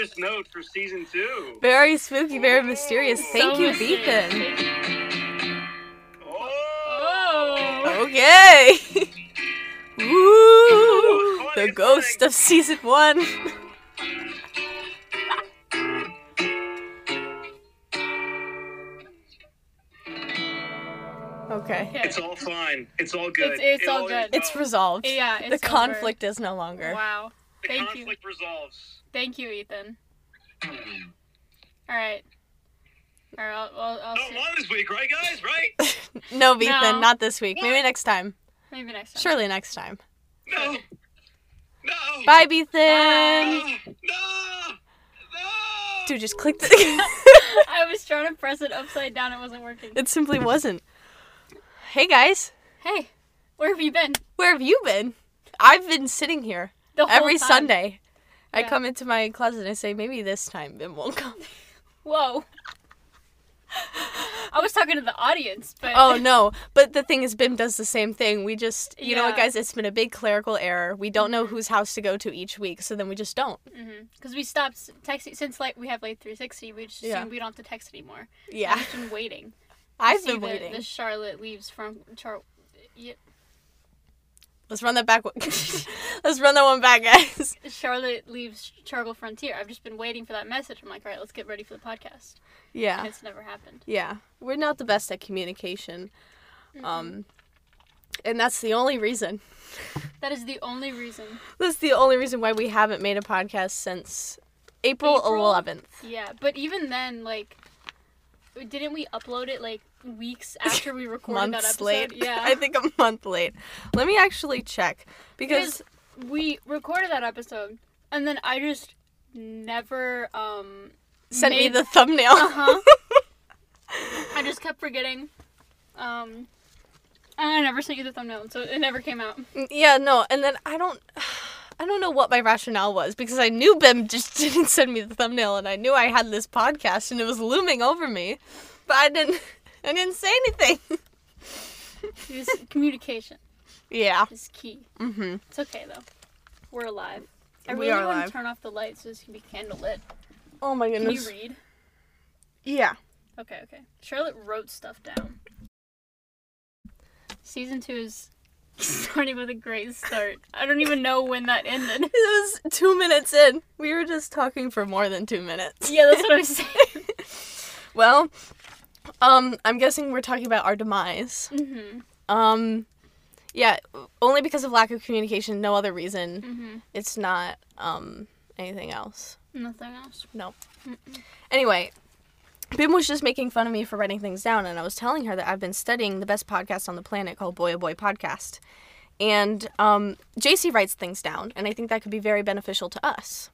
mysterious note for season 2. Very spooky, very mysterious. Thank you, mysterious. Beacon. Oh. Okay. Woo! The ghost of season 1. Okay. It's all fine. It's all good. It's all good. It's resolved. Yeah, The it's conflict is no longer. Wow. The Thank you. conflict resolves. Thank you, Ethan. Alright. Alright, I'll Not see. one this week, right, guys? Right? No, Beacon, No. not this week. What? Maybe next time. Maybe next time. Surely next time. No. No. Bye, Beacon. No. No. Dude, just click the... I was trying to press it upside down. It wasn't working. It simply wasn't. Hey, guys. Hey, where have you been? Where have you been? I've been sitting here The whole every time. Sunday. I Yeah. come into my closet and I say, maybe this time Bim won't come. Whoa. I was talking to the audience, but... Oh, no. But the thing is, Bim does the same thing. We just, you know what, Yeah. guys? It's been a big clerical error. We don't know whose house to go to each week, so then we just don't. Because we stopped texting, since we have 360, we just Yeah. assumed we don't have to text anymore. Yeah. I've just been waiting. I've See been waiting. The Charlotte leaves from... Let's run that back. Let's run that one back, guys. Charlotte leaves Chargle Frontier. I've just been waiting for that message. I'm like, all right, let's get ready for the podcast. And Yeah. it's never happened. Yeah. We're not the best at communication. And that's the only reason. That is the only reason. That's the only reason why we haven't made a podcast since April 11th. Yeah, but even then, didn't we upload it, weeks after we recorded that Months episode? late. Yeah. I think a month late. Let me actually check. Because we recorded that episode, and then I just never, sent me made- the thumbnail. Uh-huh. I just kept forgetting. And I never sent you the thumbnail, so it never came out. Yeah, no, and then I don't know what my rationale was, because I knew Bim just didn't send me the thumbnail, and I knew I had this podcast, and it was looming over me, but I didn't say anything. Communication Yeah. is key. Mm-hmm. It's okay, though. We're alive. I We really are want alive. to turn off the lights so this can be candlelit. Oh my Can goodness. you read? Yeah. Okay. Charlotte wrote stuff down. Season 2 is starting with a great start. I don't even know when that ended. It was 2 minutes in. We were just talking for more than 2 minutes. Yeah, that's what I'm saying. Well, I'm guessing we're talking about our demise. Mm-hmm. Yeah, only because of lack of communication, no other reason. Mm-hmm. It's not, anything else. Nothing else. No. Mm-mm. Anyway, Bim was just making fun of me for writing things down, and I was telling her that I've been studying the best podcast on the planet called Boy Oh Boy Podcast. And, JC writes things down, and I think that could be very beneficial to us.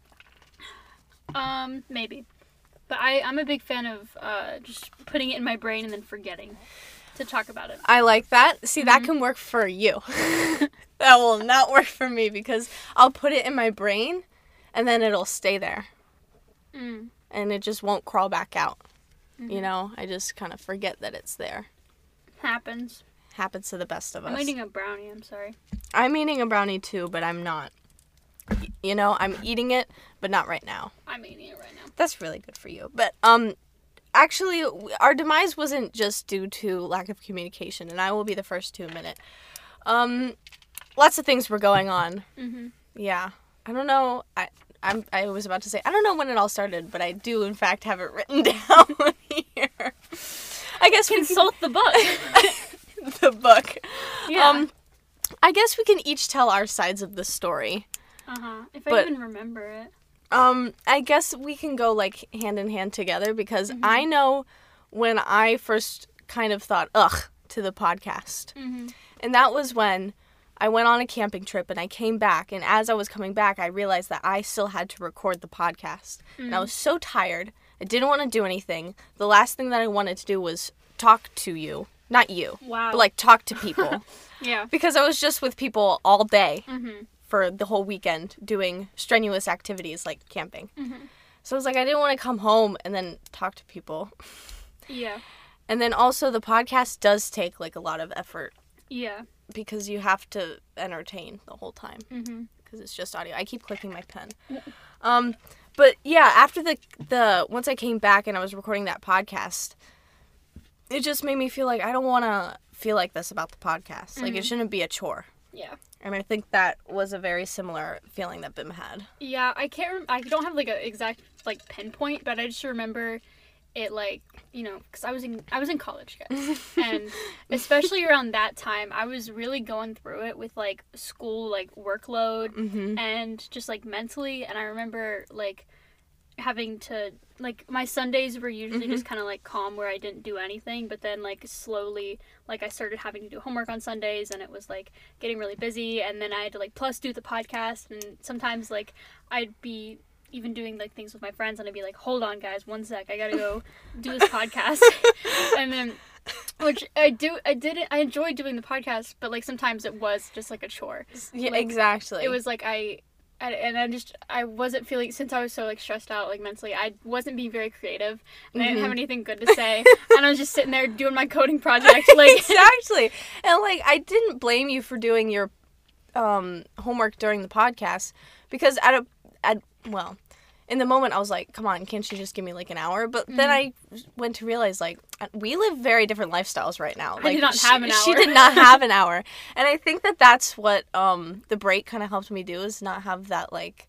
Maybe. But I'm a big fan of just putting it in my brain and then forgetting to talk about it. I like that. See, that can work for you. That will not work for me, because I'll put it in my brain, and then it'll stay there. Mm. And it just won't crawl back out. You know, I just kind of forget that it's there. Happens. Happens to the best of us. I'm eating a brownie, I'm sorry. I'm eating a brownie too, but I'm not. You know, I'm eating it, but not right now. I'm eating it right now. That's really good for you. But, actually, our demise wasn't just due to lack of communication, and I will be the first to admit it. Lots of things were going on. Mm-hmm. Yeah. I don't know. I was about to say, I don't know when it all started, but I do, in fact, have it written down here. I guess we Consult the book. can... the book. Yeah. I guess we can each tell our sides of the story. Uh-huh. If but- I even remember it. I guess we can go, hand in hand together, because I know when I first kind of thought, ugh, to the podcast. Mm-hmm. And that was when I went on a camping trip, and I came back, and as I was coming back, I realized that I still had to record the podcast. And I was so tired. I didn't want to do anything. The last thing that I wanted to do was talk to you. Not you. Wow. But, talk to people. Yeah. Because I was just with people all day. Mm-hmm. For the whole weekend doing strenuous activities like camping. Mm-hmm. So I was like, I didn't want to come home and then talk to people. Yeah. And then also the podcast does take a lot of effort Yeah. because you have to entertain the whole time Mm-hmm. because it's just audio. I keep clicking my pen. But yeah, after the once I came back and I was recording that podcast, it just made me feel like I don't want to feel like this about the podcast. Like, it shouldn't be a chore. Yeah. And I think that was a very similar feeling that Bim had. Yeah, I can't. I don't have like an exact like pinpoint, but I just remember it like, you know, because I was in college, guys, and especially around that time, I was really going through it with like school like workload and just like mentally. And I remember like having to like my Sundays were usually just kind of like calm where I didn't do anything, but then like slowly like I started having to do homework on Sundays, and it was like getting really busy, and then I had to like plus do the podcast, and sometimes like I'd be even doing like things with my friends, and I'd be like, hold on guys, 1 sec, I gotta go do this podcast. And then which I enjoyed doing the podcast, but like sometimes it was just like a chore. Yeah, like, exactly. it was like I wasn't feeling, since I was so like stressed out like mentally, I wasn't being very creative, and I didn't have anything good to say, and I was just sitting there doing my coding project like Exactly. And like, I didn't blame you for doing your homework during the podcast, because well, in the moment I was like, come on, can't you just give me like an hour? But then I went to realize like we live very different lifestyles right now. Like, I did not have an hour. She did not have an hour. And I think that that's what the break kind of helped me do, is not have that like,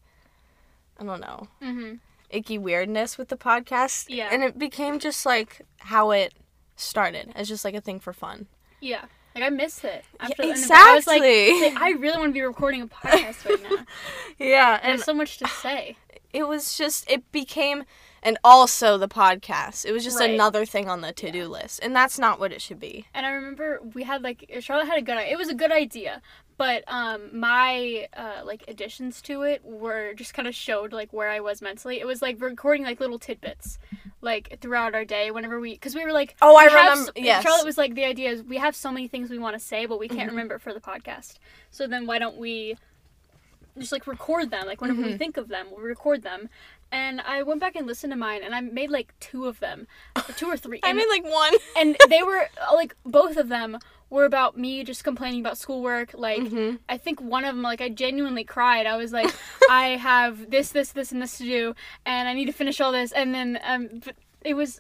I don't know, icky weirdness with the podcast. Yeah. And it became just like how it started, as just like a thing for fun. Yeah. Like, I missed it. After, Yeah, and I was like, exactly. I really want to be recording a podcast right now. Yeah. And There's so much to say. it was just, it became, and also the podcast. It was just Right. another thing on the to-do list. And that's not what it should be. And I remember we had, like, Charlotte had a good idea. It was a good idea. But my, like, additions to it were just kind of showed, like, where I was mentally. It was, like, recording, like, little tidbits, like, throughout our day whenever because we were, like... Oh, I we have remember, yes. Charlotte was, like, the idea is we have so many things we want to say, but we can't remember for the podcast. So then why don't we just, like, record them? Like, whenever we think of them, we'll record them. And I went back and listened to mine, and I made, like, 2 of them. 2 or 3. I made like one. And they were, like, both of them were about me just complaining about schoolwork. Like, I think one of them, like, I genuinely cried. I was like, I have this, and this to do, and I need to finish all this. And then, but it was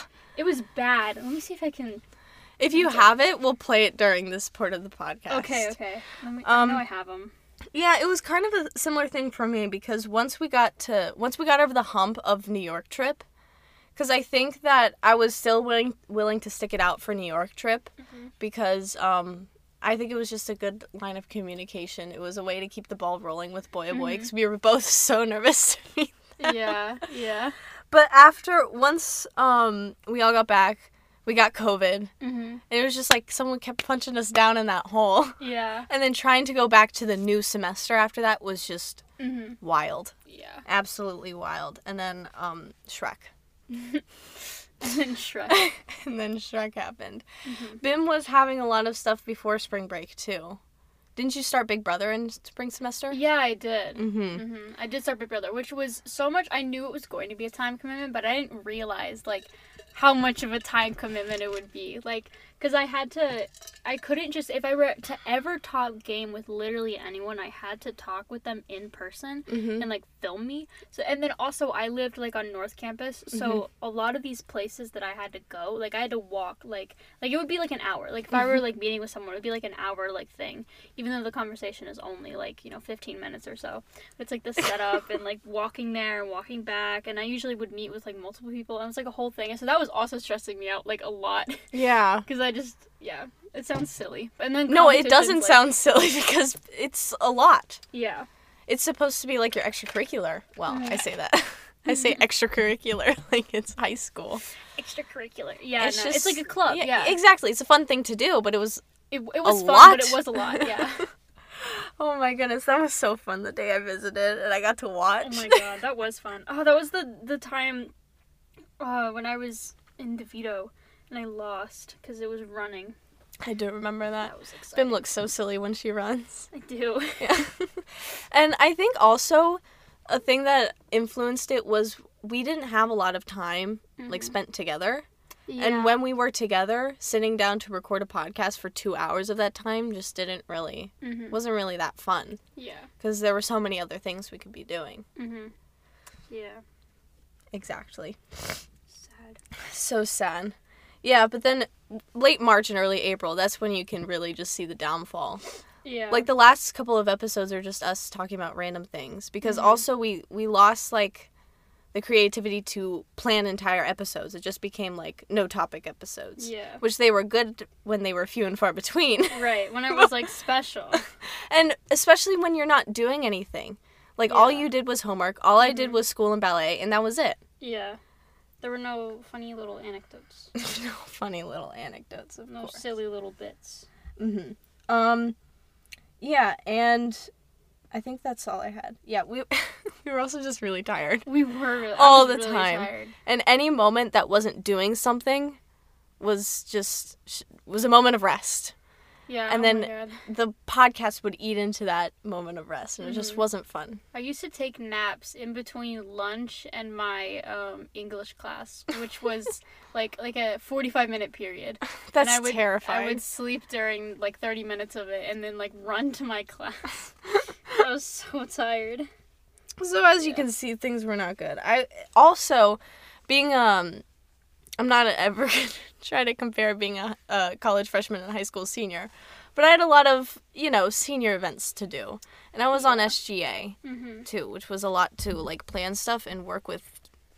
bad. Let me see if I can... If you have it, we'll play it during this part of the podcast. Okay. I know I have them. Yeah, it was kind of a similar thing for me, because once we got over the hump of New York trip, because I think that I was still willing to stick it out for New York trip, because I think it was just a good line of communication. It was a way to keep the ball rolling with Boy Boy, because we were both so nervous to meet them. Yeah. But once we all got back, we got COVID, and it was just like someone kept punching us down in that hole. Yeah. And then trying to go back to the new semester after that was just wild. Yeah. Absolutely wild. And then Shrek. And then Shrek. And then Shrek happened. Bim was having a lot of stuff before spring break, too. Didn't you start Big Brother in spring semester? Yeah, I did. I did start Big Brother, which was so much. I knew it was going to be a time commitment, but I didn't realize, like, how much of a time commitment it would be. Like, because I couldn't just, if I were to ever talk game with literally anyone, I had to talk with them in person and, like, film me. So, and then also, I lived, like, on North Campus, so a lot of these places that I had to go, like, I had to walk, like it would be, like, an hour. Like, if I were, like, meeting with someone, it would be, like, an hour, like, thing, even though the conversation is only, like, 15 minutes or so. It's, like, the setup and, like, walking there and walking back, and I usually would meet with, like, multiple people, and it was, like, a whole thing, and so that was also stressing me out, like, a lot. Yeah. Because it sounds silly. And then No, it doesn't competitions, sound silly, because it's a lot. Yeah. It's supposed to be like your extracurricular. Well, I say that. I say extracurricular like it's high school. Extracurricular. Yeah, It's it's like a club. Yeah. Exactly. It's a fun thing to do, but it was It was a fun, lot. but it was a lot, yeah. Oh my goodness, that was so fun the day I visited and I got to watch. Oh my god, that was fun. Oh, that was the time when I was in DeVito and I lost because it was running. I do remember that. That was exciting. Bim looks so silly when she runs. I do. Yeah. And I think also a thing that influenced it was we didn't have a lot of time like spent together. Yeah. And when we were together, sitting down to record a podcast for 2 hours of that time just wasn't really that fun. Yeah. Because there were so many other things we could be doing. Yeah. Exactly. Sad. So sad. Yeah, but then late March and early April, that's when you can really just see the downfall. Yeah. Like, the last couple of episodes are just us talking about random things. Because also we lost, like, the creativity to plan entire episodes. It just became, like, no-topic episodes. Yeah. Which they were good when they were few and far between. Right, when it was, like, special. And especially when you're not doing anything. Like, all Yeah. you did was homework. All I did was school and ballet, and that was it. Yeah. There were no funny little anecdotes. No funny little anecdotes, of No course. silly little bits. Yeah, and I think that's all I had. Yeah, we we were also just really tired. We were All I was the really time. tired. And any moment that wasn't doing something was just was a moment of rest. Yeah. And oh then my God. the podcast would eat into that moment of rest, and it just wasn't fun. I used to take naps in between lunch and my English class, which was like a 45-minute period. That's And terrifying. I would sleep during like 30 minutes of it and then like run to my class. I was so tired. So as you can see, things were not good. I also, being I'm not ever gonna try to compare being a college freshman and a high school senior, but I had a lot of senior events to do, and I was on SGA too, which was a lot to like plan stuff and work with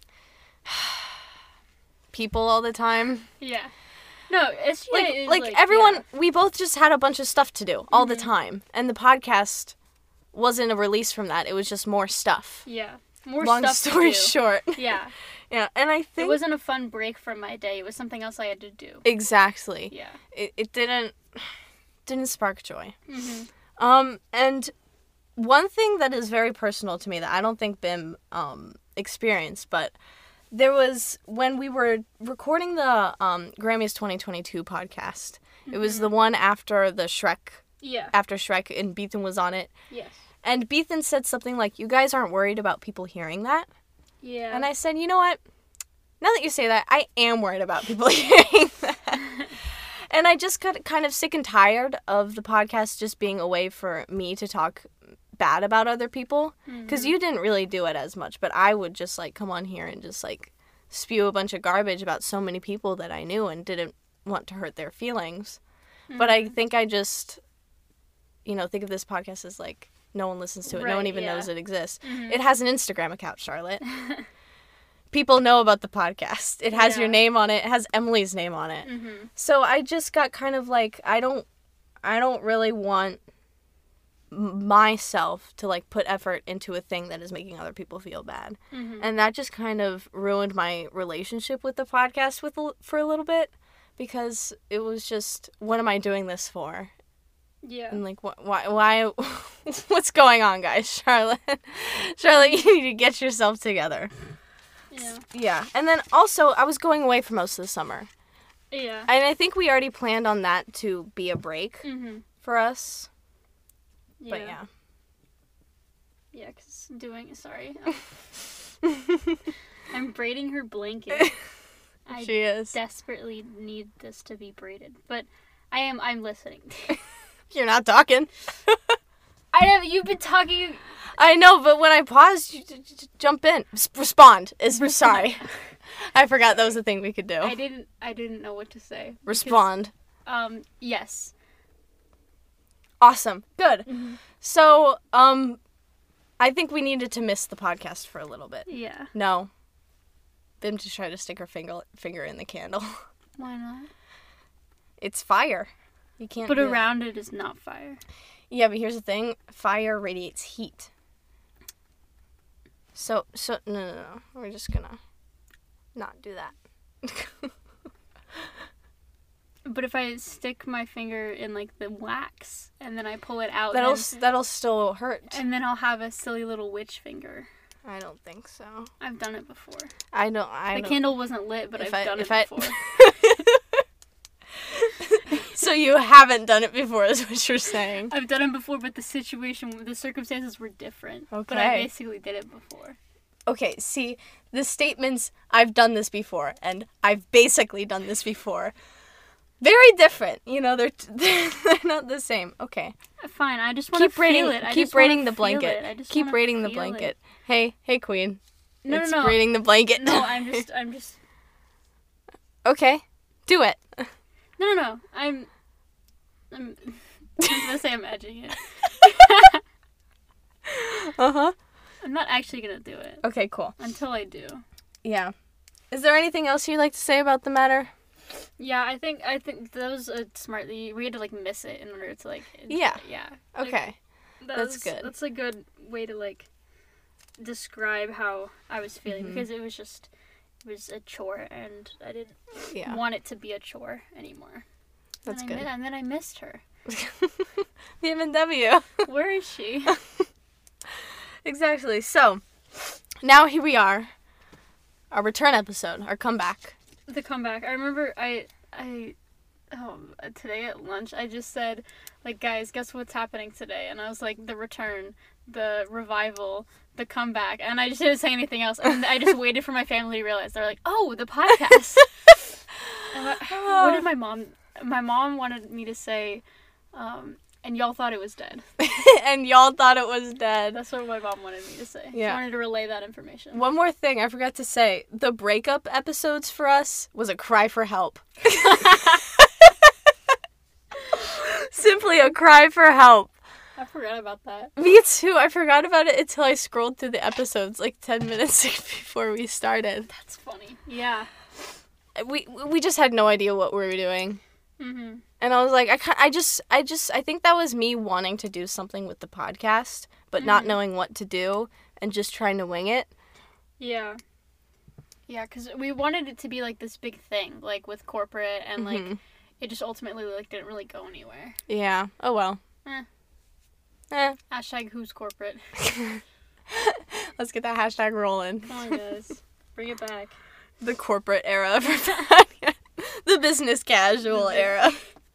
people all the time. Yeah. No, SGA is Like everyone, yeah. we both just had a bunch of stuff to do all the time, and the podcast wasn't a release from that. It was just more stuff. Yeah. More Long stuff story to do. short. Yeah. Yeah, and I It think wasn't a fun break from my day. It was something else I had to do. exactly. Yeah. It didn't spark joy. Mm-hmm. And one thing that is very personal to me that I don't think Bim experienced, but there was when we were recording the Grammys 2022 podcast. It was the one after the Shrek, Yeah. after Shrek, and Beathan was on it. Yes. And Beathan said something like, "You guys aren't worried about people hearing that?" Yeah. And I said, "You know what? Now that you say that, I am worried about people hearing that." And I just got kind of sick and tired of the podcast just being a way for me to talk bad about other people. Because you didn't really do it as much, but I would just, like, come on here and just, like, spew a bunch of garbage about so many people that I knew and didn't want to hurt their feelings. But I think I just, think of this podcast as, like, no one listens to it. No one Right, even yeah. knows it exists. It has an Instagram account, Charlotte. People know about the podcast. It has your Yeah. name on it. It has Emily's name on it. So I just got kind of like, I don't really want myself to like put effort into a thing that is making other people feel bad. And that just kind of ruined my relationship with the podcast for a little bit, because it was just, what am I doing this for? Yeah. And like, why what's going on, guys? Charlotte, you need to get yourself together. Yeah. Yeah. And then also, I was going away for most of the summer. Yeah. And I think we already planned on that to be a break for us. Yeah. But yeah. Yeah, because sorry. I'm braiding her blanket. I She is. desperately need this to be braided. But I'm listening. You're not talking. You've been talking. I know, but when I pause, you jump in. Respond. Sorry. I forgot that was a thing we could do. I didn't know what to say. Respond. Because, yes. Awesome. Good. So, I think we needed to miss the podcast for a little bit. Yeah. No. Bim just tried to stick her finger in the candle. Why not? It's fire. You can't But do that. around it is not fire. Yeah, but here's the thing. Fire radiates heat. So no. We're just gonna not do that. But if I stick my finger in like the wax and then I pull it out, That'll still hurt. and then I'll have a silly little witch finger. I don't think so. I've done it before. I don't. The candle wasn't lit, but I've done it before. So you haven't done it before, is what you're saying. I've done it before, but the circumstances were different. Okay. But I basically did it before. Okay, see, the statements, I've done this before, and I've basically done this before, very different. They're not the same. Okay. Fine, I just want to feel it. Keep braiding the blanket. Keep braiding the blanket. Hey, queen. No, it's no, no. creating the blanket. No, I'm just. Okay, do it. No. I'm gonna say I'm edging it. Uh-huh. I'm not actually gonna do it Okay, cool. until I do. Yeah. Is there anything else you'd like to say about the matter? Yeah, I think that was a smart. We had to like miss it in order to like. Yeah. Yeah. Like, Okay. That's was- good. That's a good way to like describe how I was feeling Mhm. because it was a chore and I didn't Yeah. want it to be a chore anymore. That's and good. And then I missed her. The M&W. Where is she? Exactly. So, now here we are. Our return episode, our comeback. The comeback. I remember today at lunch I just said, like, guys, guess what's happening today? And I was like, the return, the revival, the comeback. And I just didn't say anything else. And I just waited for my family to realize. They're like, oh, the podcast. And what did my mom wanted me to say, and y'all thought it was dead. And y'all thought it was dead. That's what my mom wanted me to say. Yeah. She wanted to relay that information. One more thing I forgot to say. The breakup episodes for us was a cry for help. Simply a cry for help. I forgot about that. Me too. I forgot about it until I scrolled through the episodes like 10 minutes before we started. That's funny. Yeah. We just had no idea what we were doing. Mhm. And I was like, I think that was me wanting to do something with the podcast, but not knowing what to do and just trying to wing it. Yeah. Yeah, because we wanted it to be like this big thing, like with corporate, and like it just ultimately like didn't really go anywhere. Yeah. Oh well. Hashtag who's corporate. Let's get that hashtag rolling. Come on, guys. Bring it back. The corporate era of our podcast. The business casual era.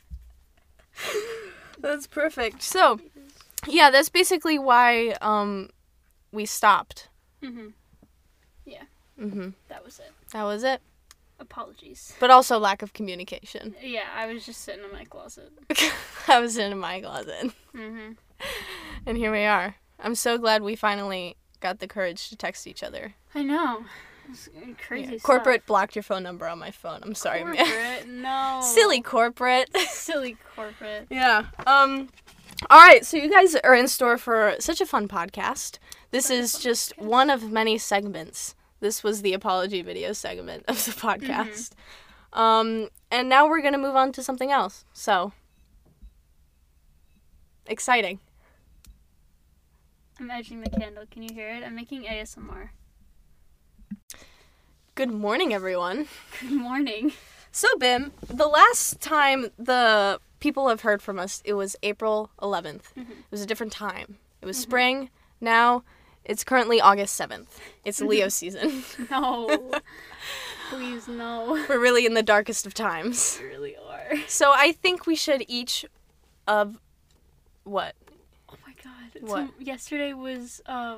That's perfect. So, yeah, that's basically why we stopped. Mhm. Yeah. Mhm. That was it. That was it. Apologies. But also lack of communication. Yeah, I was just sitting in my closet. I was in my closet. Mhm. And here we are. I'm so glad we finally got the courage to text each other. I know. It's crazy stuff. Corporate blocked your phone number on my phone. I'm sorry, man. Corporate? No. Silly corporate. Silly corporate. Yeah. All right, so you guys are in store for such a fun podcast. This is just one of many segments. This was the apology video segment of the podcast. And now we're going to move on to something else. So, exciting. I'm edging the candle. Can you hear it? I'm making ASMR. Good morning, everyone. Good morning. So, Bim, the last time the people have heard from us, it was April 11th. It was a different time. It was spring. Now, it's currently August 7th. It's Leo season. No. Please, no. We're really in the darkest of times. You really are. So I think we should each of what? Oh my god. What? So yesterday was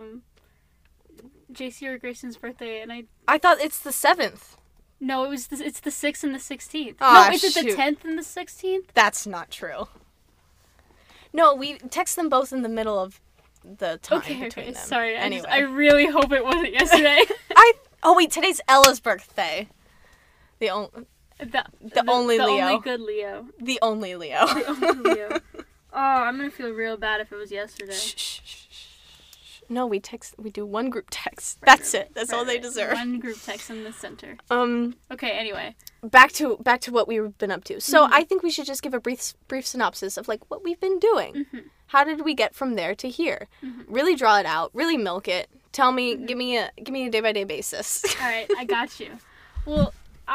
JC or Grayson's birthday, and I thought it's the 7th. No, it's the 6th and the 16th. Aw, no, is it the shoot. 10th and the 16th? That's not true. No, we text them both in the middle of the time between them. Sorry. Anyway. I really hope it wasn't yesterday. Oh wait, today's Ella's birthday. The only the Leo. only good Leo. The only Leo. The only Leo. Oh, I'm gonna feel real bad if it was yesterday. Shh, shh, shh, shh. No, we do one group text. That's it. That's all they Right. deserve. One group text in the center. Okay, anyway. back to what we've been up to. So I think we should just give a brief synopsis of like what we've been doing. How did we get from there to here? Really draw it out. Really milk it. Tell me, give me a day by day basis. All right, I got you. Well,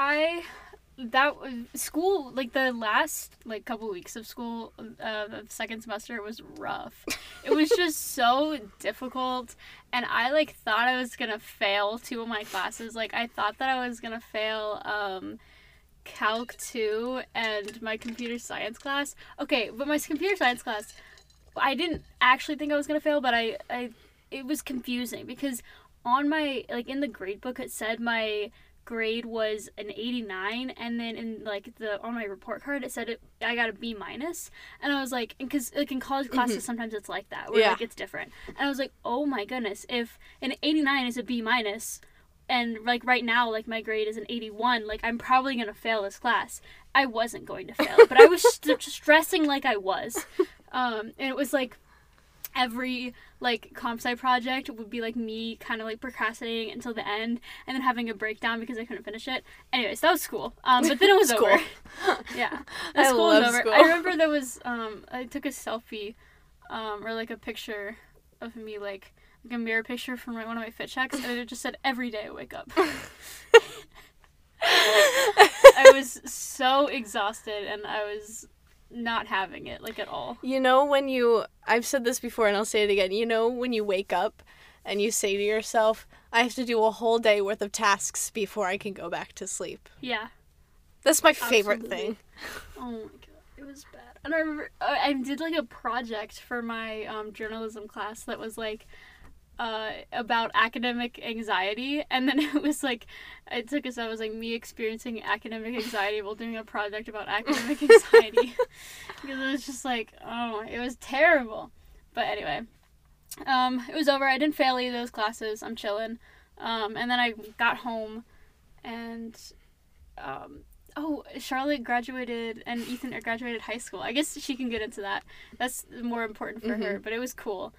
school, like the last like couple weeks of school, the second semester was rough. It was just so difficult, and I like thought I was gonna fail 2 of my classes. Like I thought that I was gonna fail Calc 2 and my computer science class. Okay, but my computer science class, I didn't actually think I was gonna fail, but it was confusing because on my in the grade book it said my grade was an 89, and then in on my report card it said I got a B-, and I was like, because in college classes sometimes it's like that where it's different, and I was like, oh my goodness, if an 89 is a B-, and like right now, like my grade is an 81, like I'm probably gonna fail this class. I wasn't going to fail, but I was stressing like I was. And it was like every like comp sci project would be like me kind of like procrastinating until the end and then having a breakdown because I couldn't finish it. Anyways, that was school. But then it was School. over. Yeah, the I school was love over. school. I remember there was I took a selfie, or like a picture of me, like a mirror picture from one of my fit checks, and it just said every day I wake up. I was so exhausted and I was not having it, like, at all. You know, I've said this before and I'll say it again, you know when you wake up and you say to yourself, I have to do a whole day worth of tasks before I can go back to sleep. Yeah. That's my favorite Absolutely. thing. Oh my god, it was bad. And I remember I did like a project for my journalism class that was like about academic anxiety, and then it was like I took us. I was like me experiencing academic anxiety while doing a project about academic anxiety because it was just like, oh, it was terrible. But anyway, it was over. I didn't fail either of those classes. I'm chilling. And then I got home, and Charlotte graduated and Ethan graduated high school. I guess she can get into that. That's more important for her. But it was cool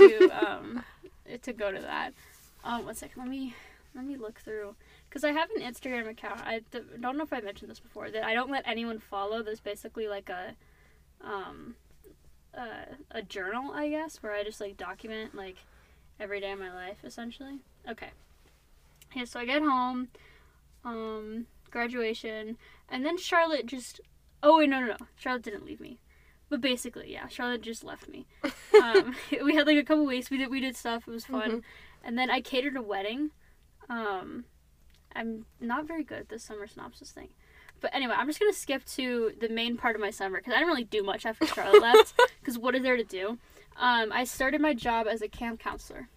to go to that. 1 second. Let me look through, because I have an Instagram account. I don't know if I mentioned this before, that I don't let anyone follow. There's basically like a journal, I guess, where I just like document like every day of my life essentially. Okay. Yeah. So I get home. Graduation, and then Charlotte just... Oh, wait, no. Charlotte didn't leave me. But basically, yeah, Charlotte just left me. We had, like, a couple weeks. We did stuff. It was fun. And then I catered a wedding. I'm not very good at this summer synopsis thing. But anyway, I'm just going to skip to the main part of my summer, because I didn't really do much after Charlotte left, because what is there to do? I started my job as a camp counselor.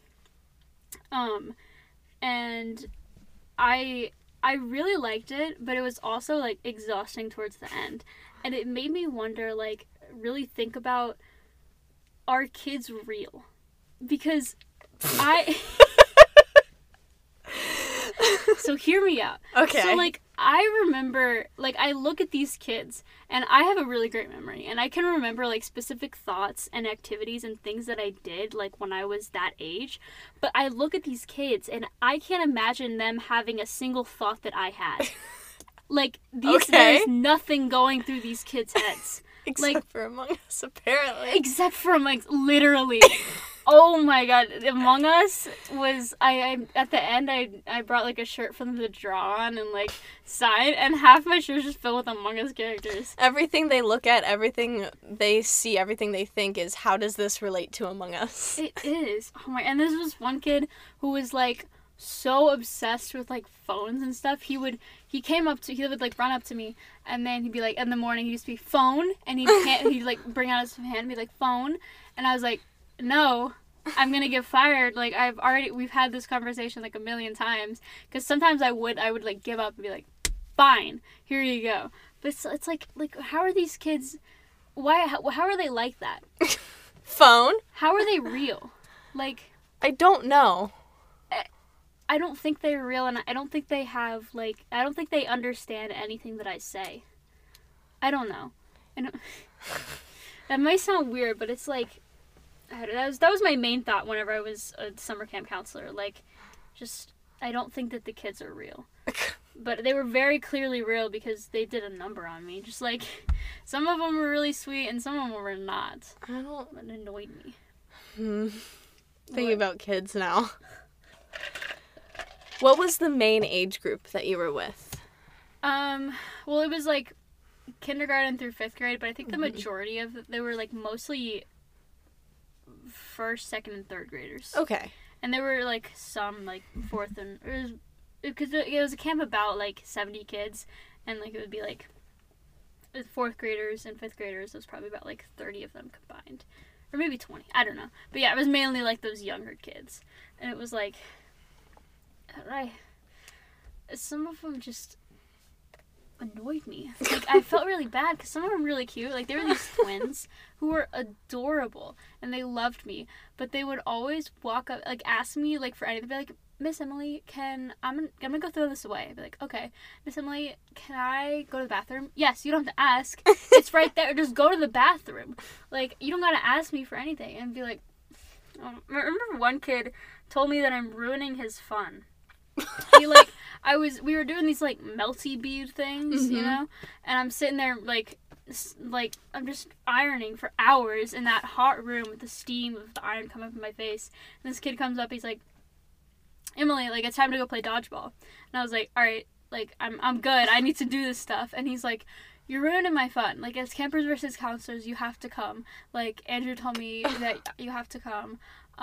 And I really liked it, but it was also, like, exhausting towards the end. And it made me wonder, like, really think about, are kids real? Because So hear me out. Okay. So, like, I remember, like, I look at these kids, and I have a really great memory, and I can remember, like, specific thoughts and activities and things that I did, like, when I was that age, but I look at these kids, and I can't imagine them having a single thought that I had. Like, there's nothing going through these kids' heads. Except for Among Us, apparently. Except for, like, literally... Oh my god, Among Us was, I at the end, I brought, like, a shirt from the draw-on and, like, signed, and half my shirt was just filled with Among Us characters. Everything they look at, everything they see, everything they think is, how does this relate to Among Us? It is. Oh my, and this was one kid who was, like, so obsessed with, like, phones and stuff. He would, like, run up to me, and then he'd be, like, in the morning, he'd just be, phone, and he'd, like, bring out his hand and be, like, phone, and I was, like, no, I'm gonna get fired. Like, we've had this conversation like a million times, because sometimes I would like give up and be like, fine, here you go. But it's like how are these kids, how are they like that? Phone? How are they real? Like, I don't know. I don't think they're real, and I don't think they have, like, I don't think they understand anything that I say. I don't know. That might sound weird, but it's like, that was my main thought whenever I was a summer camp counselor. Like, just, I don't think that the kids are real. But they were very clearly real because they did a number on me. Just, like, some of them were really sweet and some of them were not. It annoyed me. Thinking about kids now. What was the main age group that you were with? Well, it was, like, kindergarten through 5th grade, but I think the majority of they were, like, mostly 1st, 2nd, and 3rd graders. Okay. And there were, like, some, like, 4th and... Because it was a camp about, like, 70 kids, and, like, it would be, like, 4th graders and 5th graders. It was probably about, like, 30 of them combined. Or maybe 20. I don't know. But, yeah, it was mainly, like, those younger kids. And it was, like... Some of them just annoyed me. Like, I felt really bad because some of them were really cute. Like, they were these twins who were adorable and they loved me, but they would always walk up, like, ask me, like, for anything. They'd be like, Miss Emily, I'm gonna go throw this away. I'd be like, okay, Miss Emily, can I go to the bathroom? Yes, you don't have to ask. It's right there. Just go to the bathroom. Like, you don't gotta ask me for anything. And be like, I remember one kid told me that I'm ruining his fun. He, like, we were doing these, like, melty bead things, you know? And I'm sitting there, like, I'm just ironing for hours in that hot room with the steam of the iron coming up in my face. And this kid comes up, he's like, Emily, like, it's time to go play dodgeball. And I was like, all right, like, I'm good. I need to do this stuff. And he's like, you're ruining my fun. Like, as campers versus counselors, you have to come. Like, Andrew told me that you have to come.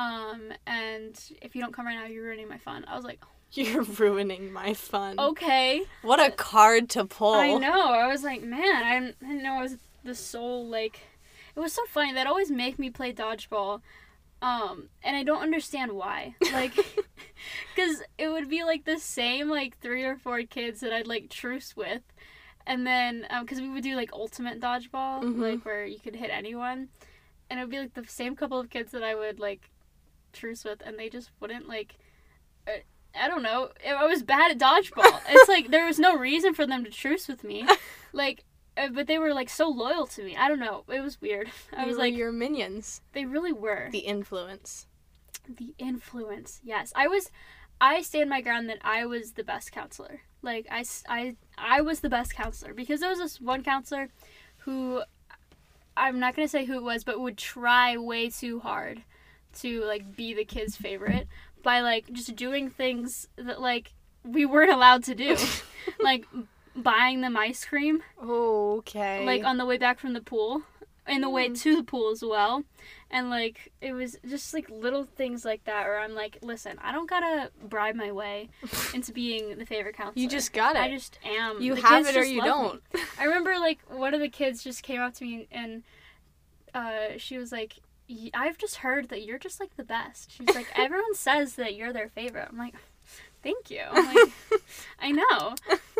And if you don't come right now, you're ruining my fun. I was like, You're ruining my fun. okay. What a card to pull. I know. I was like, man, I didn't know I was the sole, like... It was so funny. They'd always make me play dodgeball. And I don't understand why. Like, because it would be, like, the same, like, 3 or 4 kids that I'd, like, truce with. And then, because we would do, like, ultimate dodgeball, like, where you could hit anyone. And it would be, like, the same couple of kids that I would, like, truce with, and they just wouldn't, like... I don't know. I was bad at dodgeball. It's like there was no reason for them to truce with me. Like, but they were, like, so loyal to me. I don't know. It was weird. I was like... your minions. They really were. The influence. The influence, yes. I stand my ground that I was the best counselor. Like, I was the best counselor. Because there was this one counselor who, I'm not going to say who it was, but would try way too hard to, like, be the kid's favorite. By, like, just doing things that, like, we weren't allowed to do. Like, buying them ice cream. Okay. Like, on the way back from the pool. And the way to the pool as well. And, like, it was just, like, little things like that where I'm like, listen, I don't gotta bribe my way into being the favorite counselor. You just got it. I just am. You The have kids it or just you love don't. me. I remember, like, one of the kids just came up to me and she was like, I've just heard that you're just, like, the best. She's like, everyone says that you're their favorite. I'm like, thank you. I'm like, I know.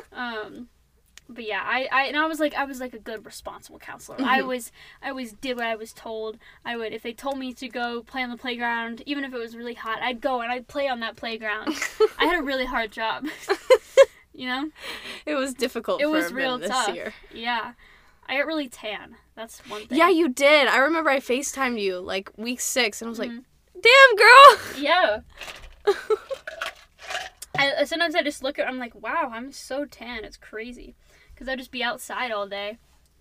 But yeah, I was like a good responsible counselor. I always did what I was told. I would, if they told me to go play on the playground, even if it was really hot, I'd go and I'd play on that playground. I had a really hard job. You know? It was difficult It for was Ben real this tough. year. Yeah. I got really tan. That's one thing. Yeah, you did. I remember I FaceTimed you, like, week 6, and I was like, damn, girl! Yeah. Sometimes I just look at I'm like, wow, I'm so tan. It's crazy. Because I'd just be outside all day.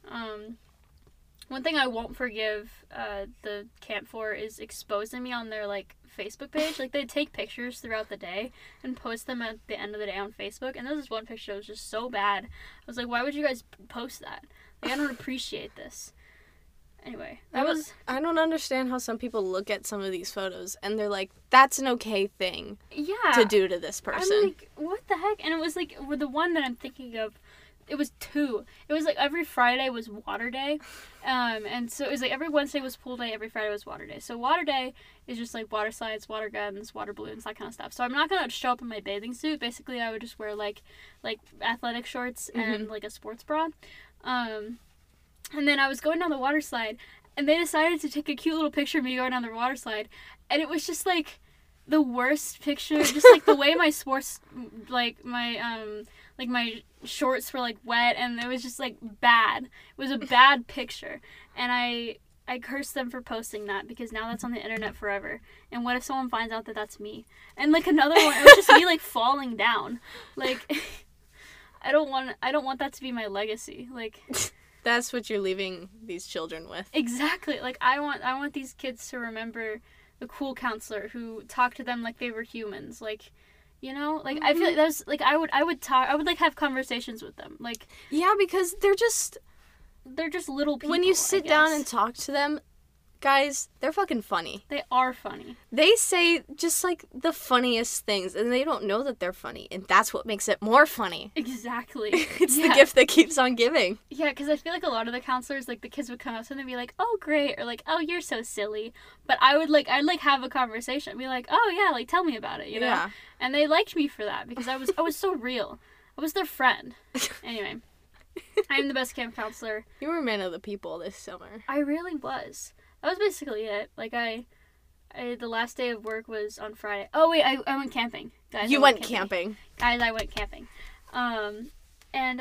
One thing I won't forgive the camp for is exposing me on their, like, Facebook page. Like, they'd take pictures throughout the day and post them at the end of the day on Facebook. And there was this one picture that was just so bad. I was like, why would you guys post that? Like, I don't appreciate this. Anyway, I don't understand how some people look at some of these photos and they're like, that's an okay thing to do to this person. I'm like, what the heck? And it was like, with the one that I'm thinking of, it was 2. It was like every Friday was water day. And so it was like every Wednesday was pool day, every Friday was water day. So water day is just like water slides, water guns, water balloons, that kind of stuff. So I'm not going to show up in my bathing suit. Basically, I would just wear like athletic shorts and like a sports bra. And then I was going down the water slide, and they decided to take a cute little picture of me going down the water slide, and it was just like the worst picture. Just like the way my sports, like my shorts were like wet, and it was just like bad. It was a bad picture, and I cursed them for posting that because now that's on the internet forever. And what if someone finds out that that's me? And like another one, it was just me like falling down, like. I don't want that to be my legacy. Like, that's what you're leaving these children with. Exactly. Like, I want these kids to remember the cool counselor who talked to them like they were humans. Like, you know, like I feel like that's like I would like have conversations with them. Like, yeah, because they're just little people. When you sit down and talk to them, guys, they're fucking funny. They are funny. They say just, like, the funniest things, and they don't know that they're funny, and that's what makes it more funny. Exactly. It's the gift that keeps on giving. Yeah, because I feel like a lot of the counselors, like, the kids would come up to them and be like, oh, great, or like, oh, you're so silly. But I'd have a conversation, be like, oh, yeah, like, tell me about it, you know? Yeah. And they liked me for that, because I was so real. I was their friend. Anyway, I'm the best camp counselor. You were man of the people this summer. I really was. That was basically it. Like, I The last day of work was on Friday. Oh wait, I went camping. Guys, You I went camping. Guys, I went camping. And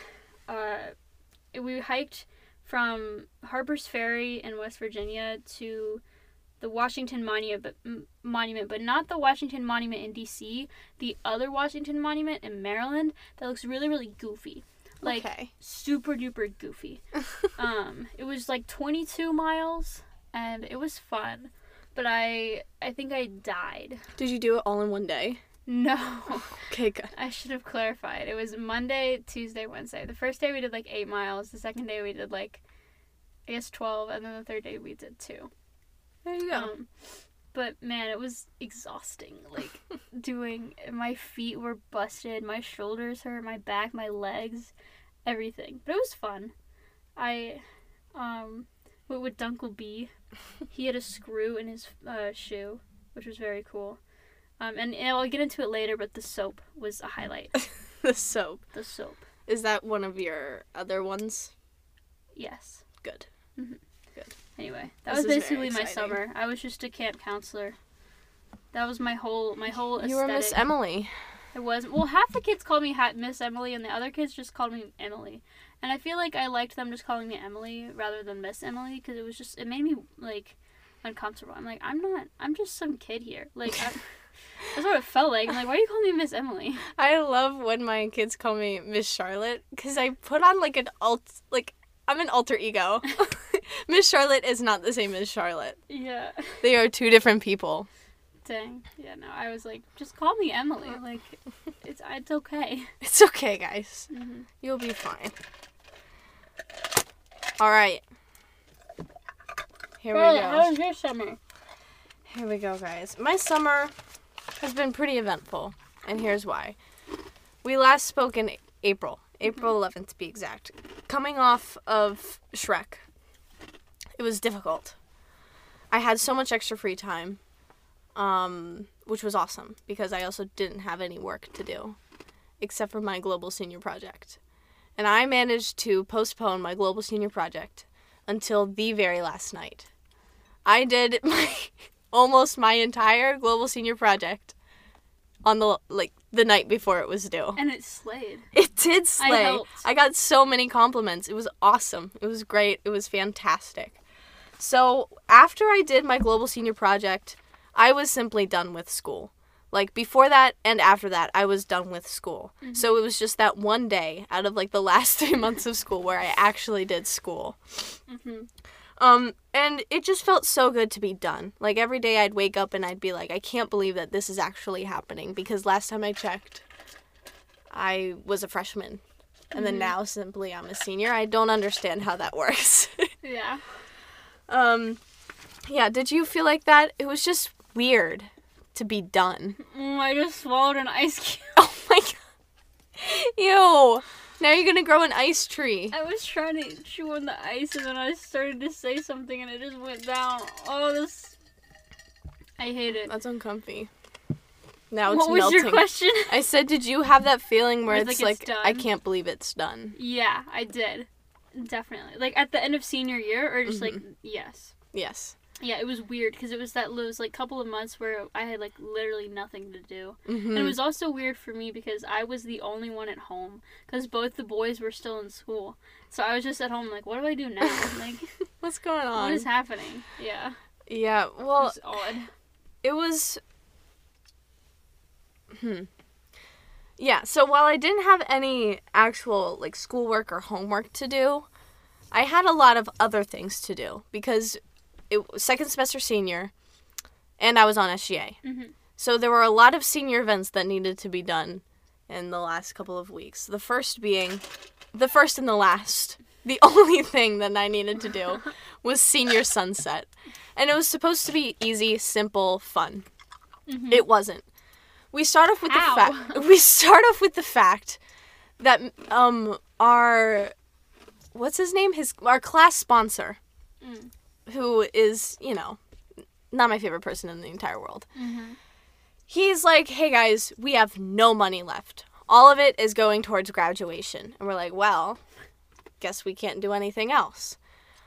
we hiked from Harper's Ferry in West Virginia to the Washington Monument, but not the Washington Monument in D.C., the other Washington Monument in Maryland that looks really, really goofy. Like, Okay. super duper goofy. It was like 22 miles, and it was fun, but I think I died. Did you do it all in one day? No. Okay, good. I should have clarified. It was Monday, Tuesday, Wednesday. The first day we did like 8 miles. The second day we did like, I guess 12. And then the third day we did 2. There you go. But man, it was exhausting. Like my feet were busted. My shoulders hurt. My back, my legs, everything. But it was fun. I went with Dunkle B. He had a screw in his shoe, which was very cool. And I'll get into it later, but the soap was a highlight. The soap. The soap. Is that one of your other ones? Yes. Good. Anyway, that This was is very basically my exciting. summer. I was just a camp counselor. That was my whole aesthetic. You were Miss Emily. It was. Well, half the kids called me Miss Emily, and the other kids just called me Emily. And I feel like I liked them just calling me Emily rather than Miss Emily, because it made me, like, uncomfortable. I'm like, I'm just some kid here. Like, that's what it felt like. I'm like, why are you calling me Miss Emily? I love when my kids call me Miss Charlotte, because I put on, like, I'm an alter ego. Miss Charlotte is not the same as Charlotte. Yeah. They are two different people. Dang. Yeah, no, I was like, just call me Emily. Like, it's okay. It's okay, guys. Mm-hmm. You'll be fine. All right. Here we Charlotte, go. how was your summer? Here we go, guys. My summer has been pretty eventful, and here's why. We last spoke in April 11th to be exact. Coming off of Shrek, it was difficult. I had so much extra free time, which was awesome, because I also didn't have any work to do, except for my Global Senior Project. And I managed to postpone my Global Senior Project until the very last night. I did almost my entire Global Senior Project on the night before it was due. And it slayed. It did slay. I helped. I got so many compliments. It was awesome. It was great. It was fantastic. So after I did my Global Senior Project, I was simply done with school. Like, before that and after that, I was done with school. Mm-hmm. So it was just that one day out of, like, the last 3 months of school where I actually did school. Mm-hmm. And it just felt so good to be done. Like, every day I'd wake up and I'd be like, I can't believe that this is actually happening, because last time I checked, I was a freshman. And then now simply I'm a senior. I don't understand how that works. Yeah. Yeah, did you feel like that? It was just weird to be done. I just swallowed an ice cube. Oh my god. Ew. Now you're gonna grow an ice tree. I was trying to chew on the ice, and then I started to say something, and it just went down. Oh, this... I hate it. That's uncomfy. Now it's What was melting. your question? I said, did you have that feeling where Where it's it's like, done? I can't believe it's done? Yeah, I did. Definitely. Like, at the end of senior year, or just, like, yes. Yes. Yeah, it was weird, because it was like, couple of months where I had, like, literally nothing to do. Mm-hmm. And it was also weird for me, because I was the only one at home, because both the boys were still in school. So I was just at home, like, what do I do now? Like, What's going on? what is happening? Yeah. Yeah, It well, was odd. it was... Yeah, so while I didn't have any actual, like, schoolwork or homework to do, I had a lot of other things to do, because it was second semester senior, and I was on SGA. Mm-hmm. So there were a lot of senior events that needed to be done in the last couple of weeks. The first and the last. The only thing that I needed to do was senior sunset. And it was supposed to be easy, simple, fun. Mm-hmm. It wasn't. We start off with Ow. the fact that our our class sponsor, who is, not my favorite person in the entire world. Mm-hmm. He's like, hey guys, we have no money left. All of it is going towards graduation. And we're like, well, guess we can't do anything else.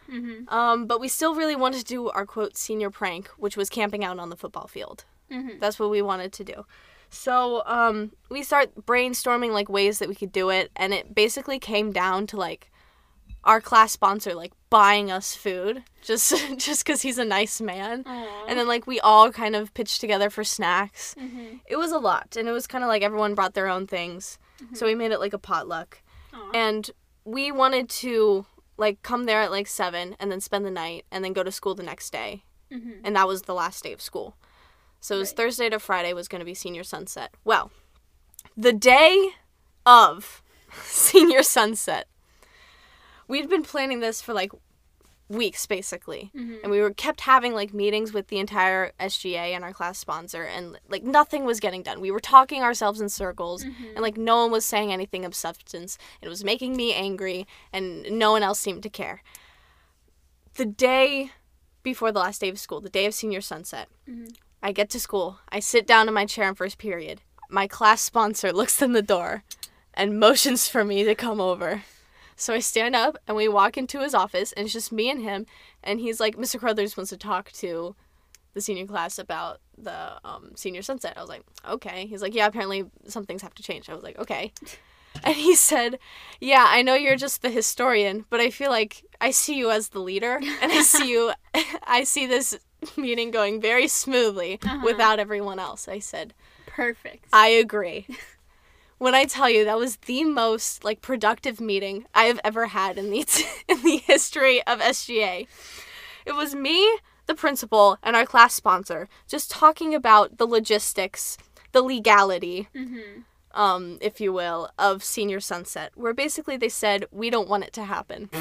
But we still really wanted to do our, quote, senior prank, which was camping out on the football field. That's what we wanted to do. So we start brainstorming, like, ways that we could do it, and it basically came down to, like, our class sponsor, like, buying us food just because he's a nice man. Aww. And then, like, we all kind of pitched together for snacks. It was a lot, and it was kind of like everyone brought their own things. So we made it like a potluck. Aww. And we wanted to, like, come there at, like, 7 and then spend the night and then go to school the next day. And that was the last day of school. So it was Right. Thursday to Friday was going to be senior sunset. Well, the day of senior sunset, we'd been planning this for, like, weeks, basically. And we kept having, like, meetings with the entire SGA and our class sponsor, and, like, nothing was getting done. We were talking ourselves in circles, and, like, no one was saying anything of substance. It was making me angry, and no one else seemed to care. The day before the last day of school, the day of senior sunset, I get to school. I sit down in my chair in first period. My class sponsor looks in the door and motions for me to come over. So I stand up, and we walk into his office, and it's just me and him, and he's like, Mr. Carruthers wants to talk to the senior class about the senior sunset. I was like, okay. He's like, yeah, apparently some things have to change. I was like, okay. And he said, yeah, I know you're just the historian, but I feel like I see you as the leader, and I see this meeting going very smoothly without everyone else. I said, Perfect. I agree. When I tell you that was the most, like, productive meeting I have ever had in the history of SGA. It was me, the principal, and our class sponsor just talking about the logistics, the legality, if you will, of senior sunset, where basically they said, we don't want it to happen.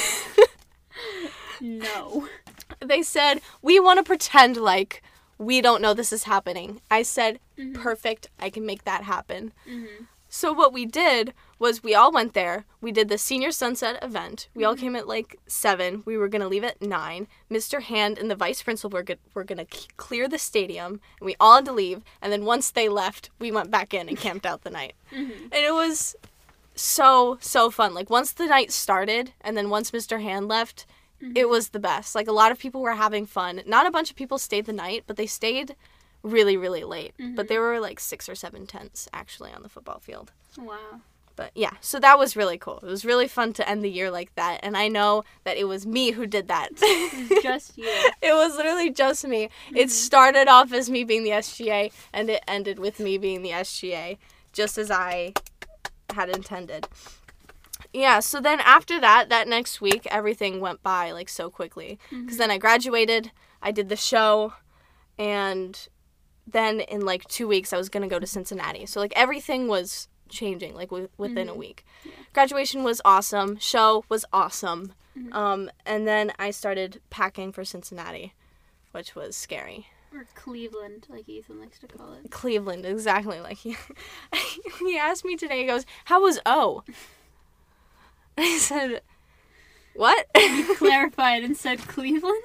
No. They said, we want to pretend like we don't know this is happening. I said, perfect, I can make that happen. So what we did was we all went there. We did the senior sunset event. We all came at like 7. We were going to leave at 9. Mr. Hand and the vice principal were going to clear the stadium, and we all had to leave. And then once they left, we went back in and camped out the night. And it was so fun. Like, once the night started, and then once Mr. Hand left, it was the best. Like, a lot of people were having fun. Not a bunch of people stayed the night, but they stayed really, really late. But there were like 6 or 7 tents actually on the football field. Wow. But yeah, so that was really cool. It was really fun to end the year like that. And I know that it was me who did that. Just you. It was literally just me. It started off as me being the SGA, and it ended with me being the SGA, just as I had intended. Yeah, so then after that next week, everything went by, like, so quickly. Because then I graduated, I did the show, and then in, like, 2 weeks, I was going to go to Cincinnati. So, like, everything was changing, like, within a week. Yeah. Graduation was awesome. Show was awesome. And then I started packing for Cincinnati, which was scary. Or Cleveland, like Ethan likes to call it. Cleveland, exactly. Like, he asked me today, he goes, how was O? I said, what? You clarified and said Cleveland?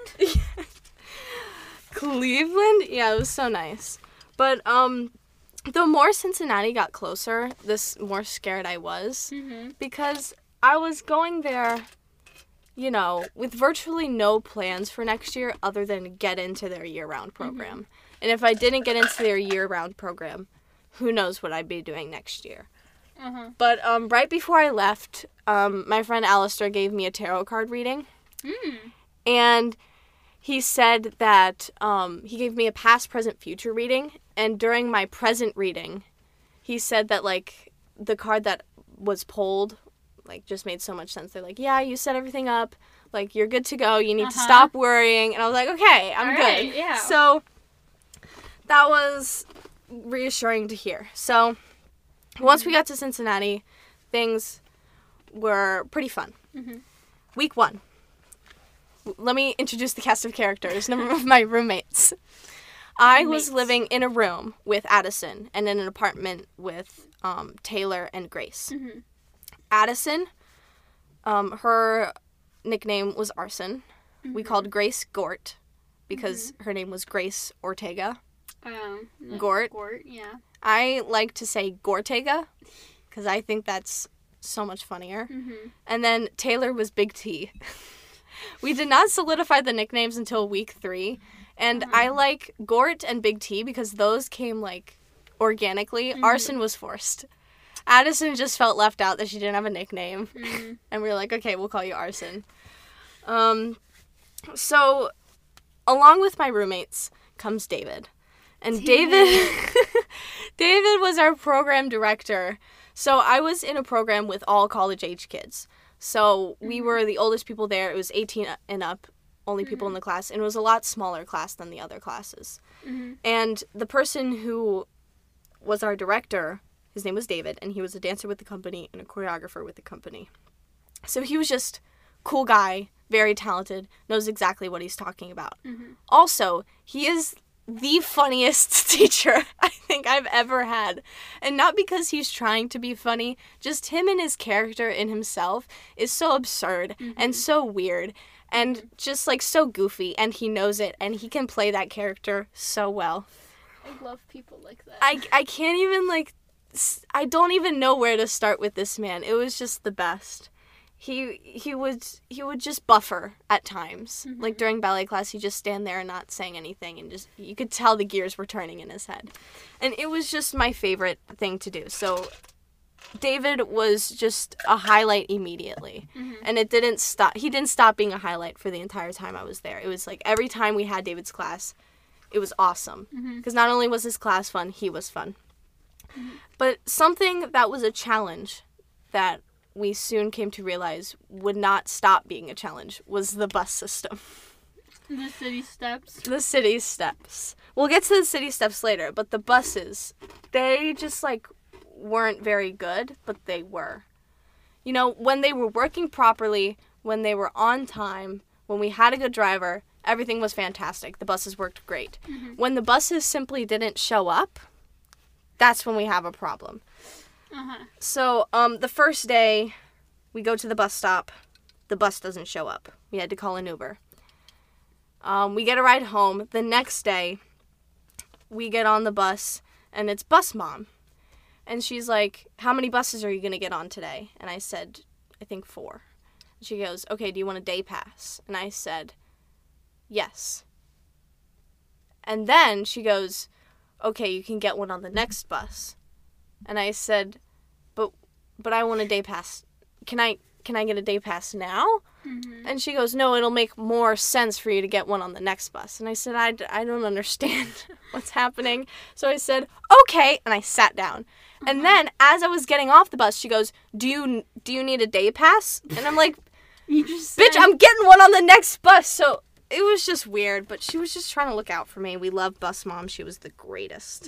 Cleveland? Yeah, it was so nice. But the more Cincinnati got closer, the more scared I was. Because I was going there, you know, with virtually no plans for next year other than get into their year-round program. And if I didn't get into their year-round program, who knows what I'd be doing next year. But right before I left, my friend Alistair gave me a tarot card reading. And he said that he gave me a past, present, future reading. And during my present reading, he said that, like, the card that was pulled, like, just made so much sense. They're like, yeah, you set everything up. Like, you're good to go. You need to stop worrying. And I was like, okay, I'm good. Right, yeah. So that was reassuring to hear. So once we got to Cincinnati, things were pretty fun. Week 1. Let me introduce the cast of characters, number of my roommates. I was living in a room with Addison and in an apartment with Taylor and Grace. Addison, her nickname was Arson. We called Grace Gort because her name was Grace Ortega. Gort. Gort, yeah. I like to say Gortega because I think that's so much funnier. And then Taylor was Big T. We did not solidify the nicknames until week 3. And I like Gort and Big T because those came, like, organically. Arson was forced. Addison just felt left out that she didn't have a nickname. And we were like, okay, we'll call you Arson. So, along with my roommates comes David. And David was our program director. So I was in a program with all college-age kids. So we were the oldest people there. It was 18 and up, only people in the class. And it was a lot smaller class than the other classes. And the person who was our director, his name was David, and he was a dancer with the company and a choreographer with the company. So he was just cool guy, very talented, knows exactly what he's talking about. Also, he is the funniest teacher I think I've ever had. And not because he's trying to be funny, just him and his character in himself is so absurd and so weird and just like so goofy, and he knows it and he can play that character so well. I love people like that. I can't even I don't even know where to start with this man. It was just the best. He would just buffer at times. Like during ballet class, he'd just stand there and not saying anything, and just you could tell the gears were turning in his head. And it was just my favorite thing to do. So David was just a highlight immediately. And it didn't stop. He didn't stop being a highlight for the entire time I was there. It was like every time we had David's class, it was awesome. Because not only was his class fun, he was fun. But something that was a challenge that we soon came to realize would not stop being a challenge was the bus system. The city steps. The city steps. We'll get to the city steps later, but the buses, they just, like, weren't very good, but they were. You know, when they were working properly, when they were on time, when we had a good driver, everything was fantastic. The buses worked great. When the buses simply didn't show up, that's when we have a problem. So, the first day, we go to the bus stop. The bus doesn't show up. We had to call an Uber. We get a ride home. The next day, we get on the bus, and it's bus mom. And she's like, how many buses are you going to get on today? And I said, I think 4. And she goes, okay, do you want a day pass? And I said, yes. And then she goes, okay, you can get one on the next bus. And I said, but I want a day pass. Can I get a day pass now? And she goes, no, it'll make more sense for you to get one on the next bus. And I said, I don't understand what's happening. So I said, okay, and I sat down. And then as I was getting off the bus, she goes, do you need a day pass? And I'm like, You just bitch, I'm getting one on the next bus. So it was just weird, but she was just trying to look out for me. We love bus mom. She was the greatest.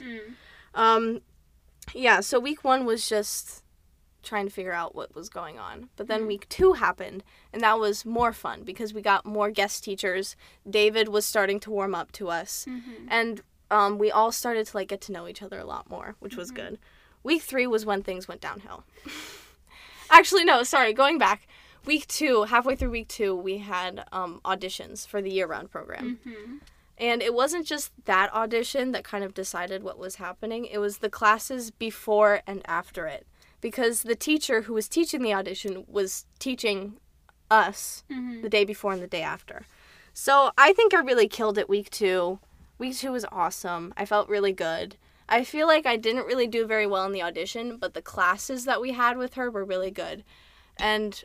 Yeah, so week 1 was just trying to figure out what was going on. But then week 2 happened, and that was more fun because we got more guest teachers. David was starting to warm up to us, and we all started to get to know each other a lot more, which was good. Week 3 was when things went downhill. Actually, no, sorry, going back. Week 2, halfway through week 2, we had auditions for the year-round program. And it wasn't just that audition that kind of decided what was happening. It was the classes before and after it. Because the teacher who was teaching the audition was teaching us the day before and the day after. So I think I really killed it week 2. Week 2 was awesome. I felt really good. I feel like I didn't really do very well in the audition, but the classes that we had with her were really good. And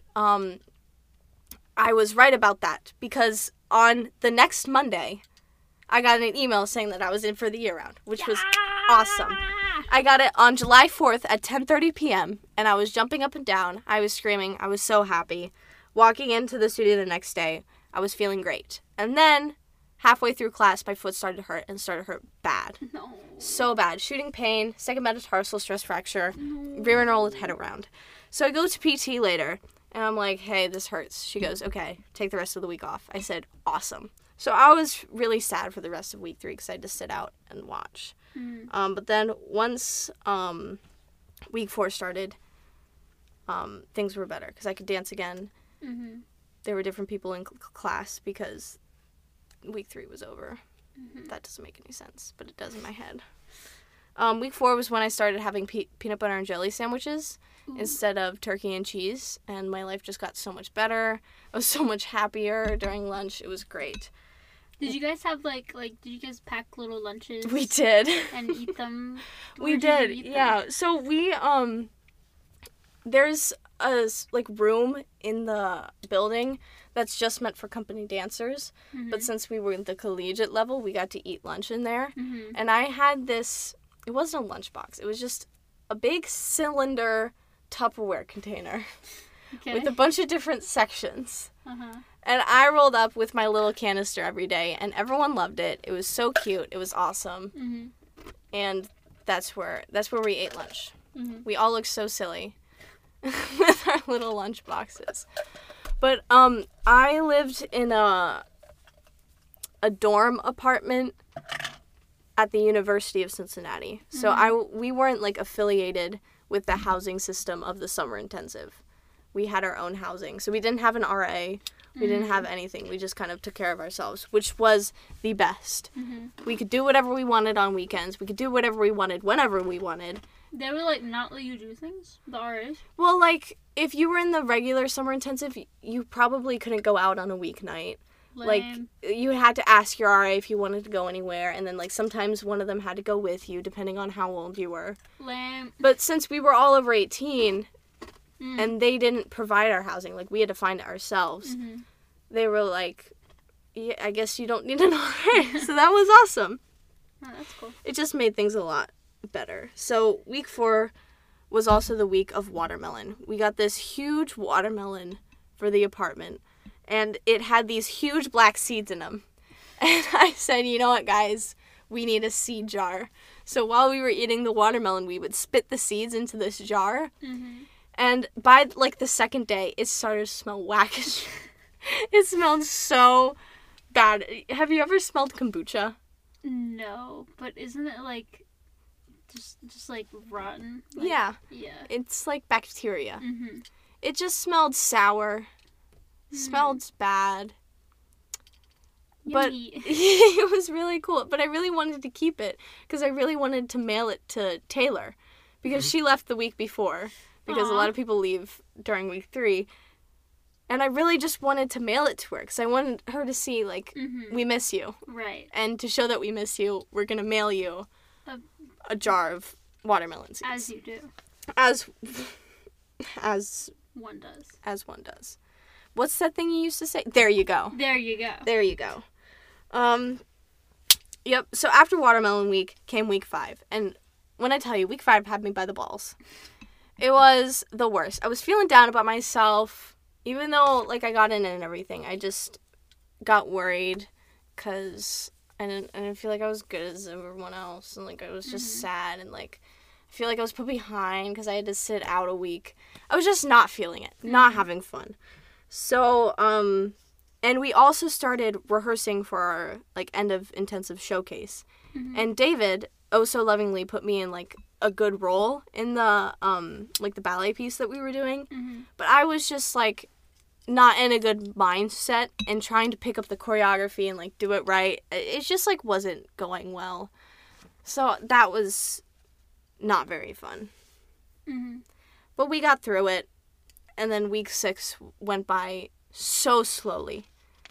I was right about that because on the next Monday, I got an email saying that I was in for the year round, which was awesome. I got it on July 4th at 10:30 p.m., and I was jumping up and down. I was screaming. I was so happy. Walking into the studio the next day, I was feeling great. And then, halfway through class, my foot started to hurt, and started to hurt bad. No. So bad. Shooting pain, second metatarsal stress fracture, rear and roll head around. So I go to PT later, and I'm like, hey, this hurts. She goes, okay, take the rest of the week off. I said, awesome. So I was really sad for the rest of week 3 because I had to sit out and watch. But then once week 4 started, things were better because I could dance again. There were different people in class because week 3 was over. That doesn't make any sense, but it does in my head. Week 4 was when I started having peanut butter and jelly sandwiches, instead of turkey and cheese, and my life just got so much better. I was so much happier during lunch. It was great. Did you guys have like did you guys pack little lunches? We did. And eat them? We Where did. you eat them? Yeah. So we there's a like room in the building that's just meant for company dancers. Mm-hmm. But since we were in the collegiate level, we got to eat lunch in there. Mm-hmm. And I had this, it wasn't a lunchbox. It was just a big cylinder Tupperware container Okay. with a bunch of different sections. Uh-huh. And I rolled up with my little canister every day, and everyone loved it. It was so cute. It was awesome. Mm-hmm. And that's where we ate lunch. Mm-hmm. We all looked so silly with our little lunch boxes. But I lived in a dorm apartment at the University of Cincinnati. So we weren't like affiliated with the housing system of the summer intensive. We had our own housing. So we didn't have an RA. We didn't have anything. We just kind of took care of ourselves, which was the best. Mm-hmm. We could do whatever we wanted on weekends. We could do whatever we wanted whenever we wanted. They would like not let you do things? The RAs? Well, like, if you were in the regular summer intensive, you probably couldn't go out on a weeknight. Like, Lame. you had to ask your RA if you wanted to go anywhere, and then, like, sometimes one of them had to go with you, depending on how old you were. Lame. But since we were all over 18, and they didn't provide our housing, like, we had to find it ourselves, Mm-hmm. they were like, yeah, I guess you don't need an RA. So that was awesome. Oh, that's cool. It just made things a lot better. So week 4 was also the week of watermelon. We got this huge watermelon for the apartment, and it had these huge black seeds in them. And I said, you know what, guys? We need a seed jar. So while we were eating the watermelon, we would spit the seeds into this jar. Mm-hmm. And by, like, the second day, it started to smell wackish. It smelled so bad. Have you ever smelled kombucha? No, but isn't it like just like rotten? Like, Yeah. Yeah. It's like bacteria. Mm-hmm. It just smelled sour. Smelled bad. But Yummy. it was really cool. But I really wanted to keep it because I really wanted to mail it to Taylor because she left the week before because a Aw. lot of people leave during week 3. And I really just wanted to mail it to her because I wanted her to see, like, Mm-hmm. we miss you. Right. And to show that we miss you, we're going to mail you A- a jar of watermelon seeds. As you do. As One does. as one does. What's that thing you used to say? There you go. There you go. There you go. Yep. So after watermelon week came week 5. And when I tell you, week 5 had me by the balls. It was the worst. I was feeling down about myself. Even though, like, I got in it and everything, I just got worried because I didn't feel like I was good as everyone else. And, like, I was just sad. And, like, I feel like I was put behind because I had to sit out a week. I was just not feeling it. Not having fun. So, and we also started rehearsing for our, like, end of intensive showcase. And David, oh so lovingly, put me in, like, a good role in the, like, the ballet piece that we were doing. Mm-hmm. But I was just, like, not in a good mindset and trying to pick up the choreography and, like, do it right. It just, like, wasn't going well. So that was not very fun. Mm-hmm. But we got through it. And then week 6 went by so slowly.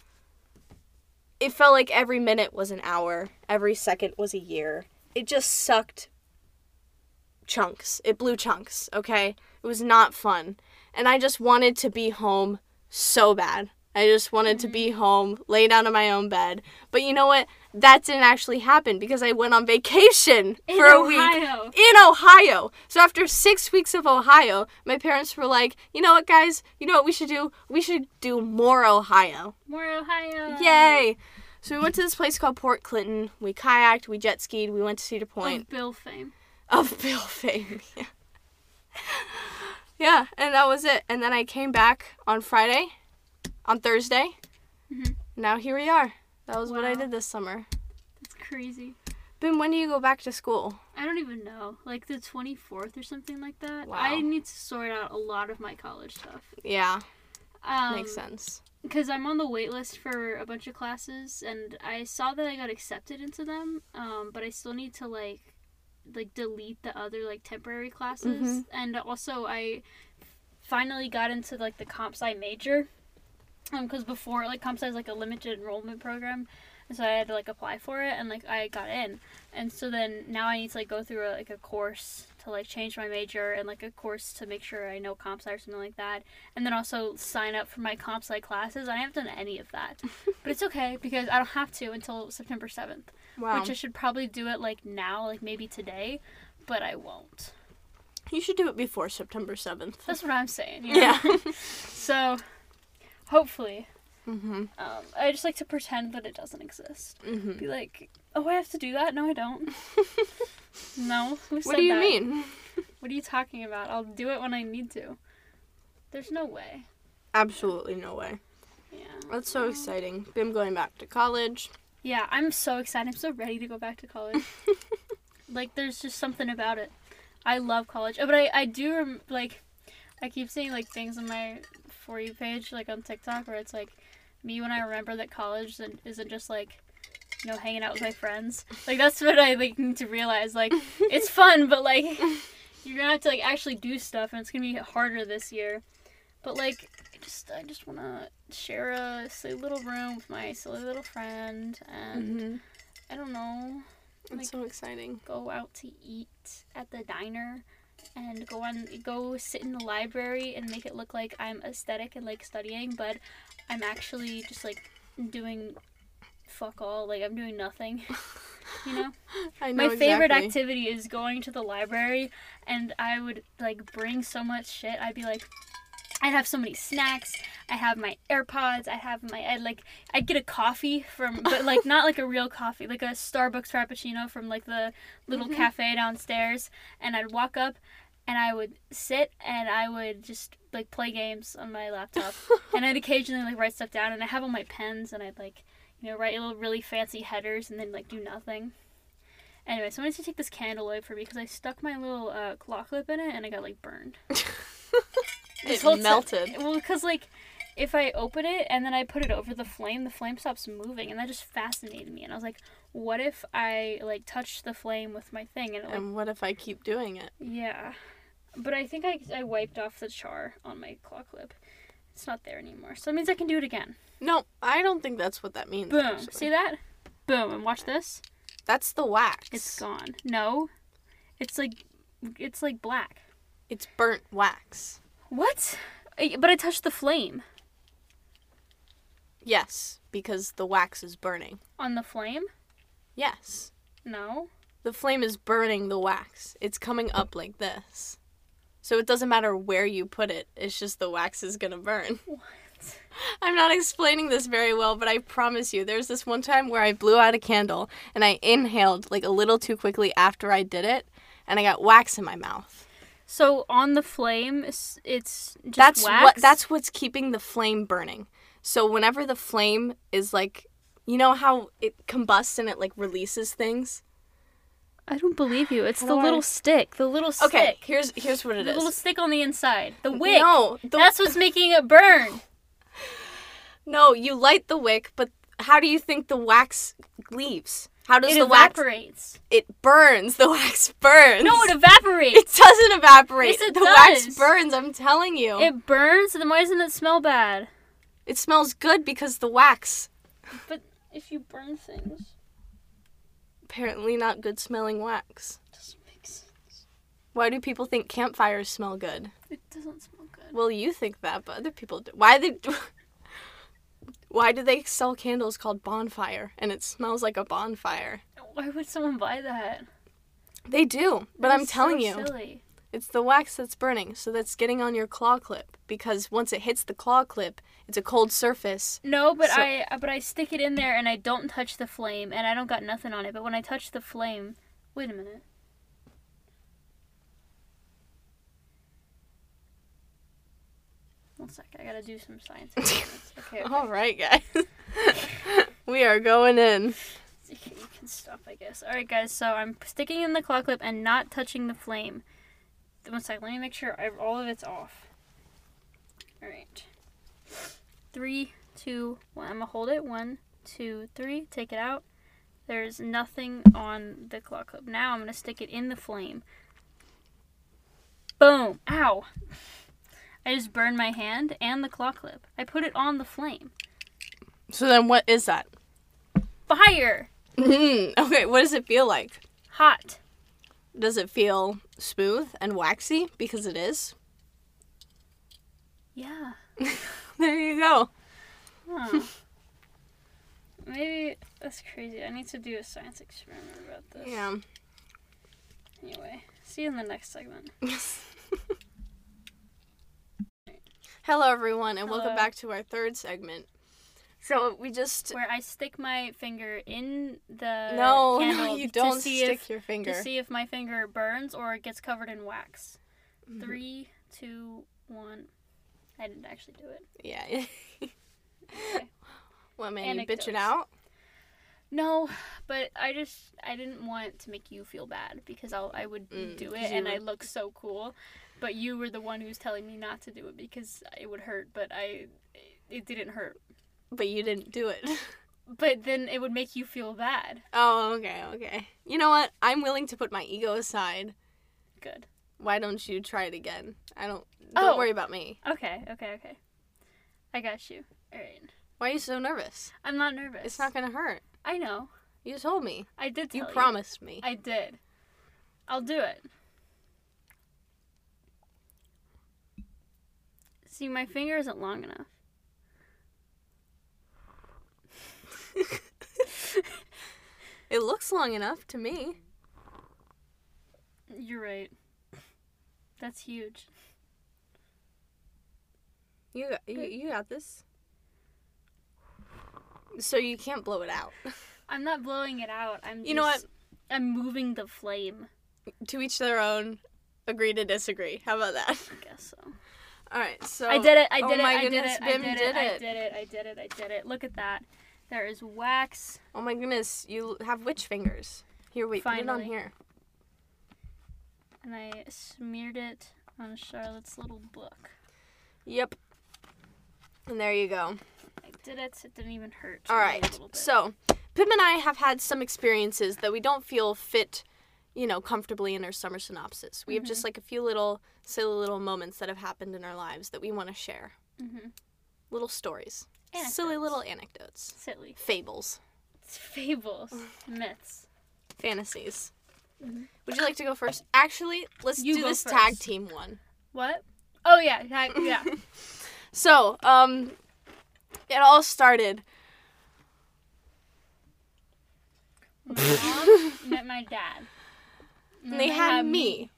It felt like every minute was an hour. Every second was a year. It just sucked chunks. It blew chunks, okay? It was not fun. And I just wanted to be home so bad. I just wanted to be home, lay down in my own bed. But you know what? That didn't actually happen because I went on vacation for a week. In Ohio. So after 6 weeks of Ohio, my parents were like, you know what, guys? You know what we should do? We should do more Ohio. More Ohio. Yay! So we went to this place called Port Clinton. We kayaked, we jet skied, we went to Cedar Point. Of Bill fame. Of Bill fame. Yeah. Yeah, and that was it. And then I came back on Thursday. Mhm. Now here we are. That was what I Wow. did this summer. That's crazy. Ben, when do you go back to school? I don't even know. Like the 24th or something like that. Wow. I need to sort out a lot of my college stuff. Yeah, makes sense. Because I'm on the wait list for a bunch of classes, and I saw that I got accepted into them, but I still need to, like, like delete the other like temporary classes, and also I finally got into like the comp sci major, because before like comp sci is like a limited enrollment program, and so I had to like apply for it, and like I got in, and so then now I need to like go through a course to like change my major, and like a course to make sure I know comp sci or something like that, and then also sign up for my comp sci classes. I haven't done any of that, but it's okay because I don't have to until September 7th. Wow. Which I should probably do it like now, like maybe today, but I won't. You should do it before September 7th. That's what I'm saying. You know? Yeah. So, hopefully. Mm-hmm. I just like to pretend that it doesn't exist. Mm-hmm. Be like, oh, I have to do that? No, I don't. No? Who said What do you that? mean? What are you talking about? I'll do it when I need to. There's no way. Absolutely no way. Yeah. That's so exciting. Bim going back to college. Yeah, I'm so excited. I'm so ready to go back to college. Like, there's just something about it. I love college. But I do, like, I keep seeing, like, things on my For You page, like, on TikTok, where it's, like, me when I remember that college isn't just, like, you know, hanging out with my friends. Like, that's what I, like, need to realize. Like, it's fun, but, like, you're gonna have to, like, actually do stuff, and it's gonna be harder this year. But, like, I just want to share a silly little room with my silly little friend, and I don't know. It's Like, so exciting. go out to eat at the diner, and go sit in the library and make it look like I'm aesthetic and like studying, but I'm actually just like doing fuck all. Like, I'm doing nothing. You know? I know My favorite exactly. activity is going to the library, and I would like bring so much shit. I'd have so many snacks. I have my AirPods. I'd get a coffee but like not like a real coffee, like a Starbucks Frappuccino from like the little cafe downstairs. And I'd walk up, and I would sit, and I would just like play games on my laptop. And I'd occasionally like write stuff down, and I have all my pens, and I'd like, you know, write little really fancy headers, and then like do nothing. Anyway, so I wanted to take this candle away for me because I stuck my little claw clip in it, and I got like burned. It melted. Well, because, like, if I open it and then I put it over the flame stops moving, and that just fascinated me. And I was like, what if I, like, touch the flame with my thing? And what if I keep doing it? Yeah. But I think I wiped off the char on my claw clip. It's not there anymore. So that means I can do it again. No, I don't think that's what that means. Boom. Actually. See that? Boom. And watch this. That's the wax. It's gone. No. It's like black. It's burnt wax. What? But I touched the flame. Yes, because the wax is burning. On the flame? Yes. No. The flame is burning the wax. It's coming up like this. So it doesn't matter where you put it. It's just the wax is going to burn. What? I'm not explaining this very well, but I promise you, there's this one time where I blew out a candle and I inhaled like a little too quickly after I did it, and I got wax in my mouth. So on the flame, it's just wax? That's what's keeping the flame burning. So whenever the flame is like, you know how it combusts and it like releases things? I don't believe you. It's How the do little I- stick. The little stick. Okay, here's what it The is. little stick on the inside. The wick. No, That's what's making it burn. No, you light the wick, but how do you think the wax leaves? How does It the wax? evaporates. It burns. The wax burns. No, it evaporates. It doesn't evaporate. Yes, it the does. wax burns. I'm telling you. It burns. Then why doesn't it smell bad? It smells good because the wax. But if you burn things, Apparently not good smelling wax. it doesn't make sense. Why do people think campfires smell good? It doesn't smell good. Well, you think that, but other people do. Why do they sell candles called bonfire and it smells like a bonfire? Why would someone buy that? They do, but I'm That's telling so you. Silly. It's the wax that's burning, so that's getting on your claw clip. Because once it hits the claw clip, it's a cold surface. No, but So- I stick it in there and I don't touch the flame and I don't got nothing on it. But when I touch the flame, wait a minute. One sec, I gotta do some science experiments. Okay. All right, guys. We are going in. You can stop, I guess. All right, guys. So I'm sticking in the claw clip and not touching the flame. One sec. Let me make sure all of it's off. All right. 3, 2, 1. I'm gonna hold it. 1, 2, 3. Take it out. There's nothing on the claw clip. Now I'm going to stick it in the flame. Boom. Ow. I just burned my hand and the claw clip. I put it on the flame. So then what is that? Fire. Okay, what does it feel like? Hot. Does it feel smooth and waxy? Because it is. Yeah. There you go. Huh. Maybe that's crazy. I need to do a science experiment about this. Yeah. Anyway, see you in the next segment. Hello, everyone, and welcome Hello. back to our third segment. So we just... Where I stick my finger in the No, candle you to don't see stick if, your finger. to see if my finger burns or it gets covered in wax. Mhm. 3, 2, 1. I didn't actually do it. Yeah. Okay. What, man, you Anecdotes. bitching out? No, but I didn't want to make you feel bad because I would do 'cause it you and I would- look so cool. But you were the one who was telling me not to do it because it would hurt, but it didn't hurt. But you didn't do it. But then it would make you feel bad. Oh, okay. You know what? I'm willing to put my ego aside. Good. Why don't you try it again? Don't Oh. worry about me. Okay. I got you. All right. Why are you so nervous? I'm not nervous. It's not gonna hurt. I know. You told me. I did tell You you. promised me. I did. I'll do it. See, my finger isn't long enough. It looks long enough to me. You're right. That's huge. You got this. So you can't blow it out. I'm not blowing it out. You know what? I'm moving the flame. To each their own. Agree to disagree. How about that? I guess so. All right. So I did it. I oh did it. my I did goodness, it. Bim I did did it. I it. did it. I did it. I did it. Look at that. There is wax. Oh my goodness, you have witch fingers. Here, wait, put it on Finally. here. And I smeared it on Charlotte's little book. Yep. And there you go. I did it. It didn't even hurt. All a right. little bit. So, Pim and I have had some experiences that we don't feel fit, comfortably in our summer synopsis. We have just like a few little silly little moments that have happened in our lives that we want to share. Mhm. Little stories. Anecdotes. Silly little anecdotes. Silly. Fables. It's fables. Myths. Fantasies. Mhm. Would you like to go first? Actually, let's You do go this first. tag team one. What? Oh yeah. Yeah. So, it all started. My mom met my dad. And they had me.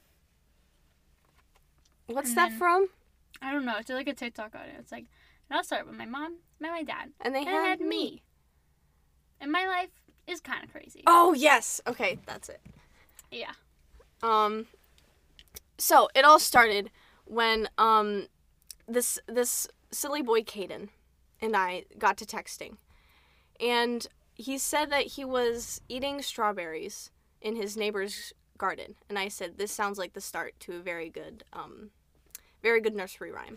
What's And that then- from? I don't know. It's like a TikTok on it. It's like, and I'll start with my mom met my dad. And they And had had me. And my life is kind of crazy. Oh, yes. Okay, that's it. Yeah. So it all started when this silly boy Caden and I got to texting, and he said that he was eating strawberries in his neighbor's garden, and I said, "This sounds like the start to a very good nursery rhyme."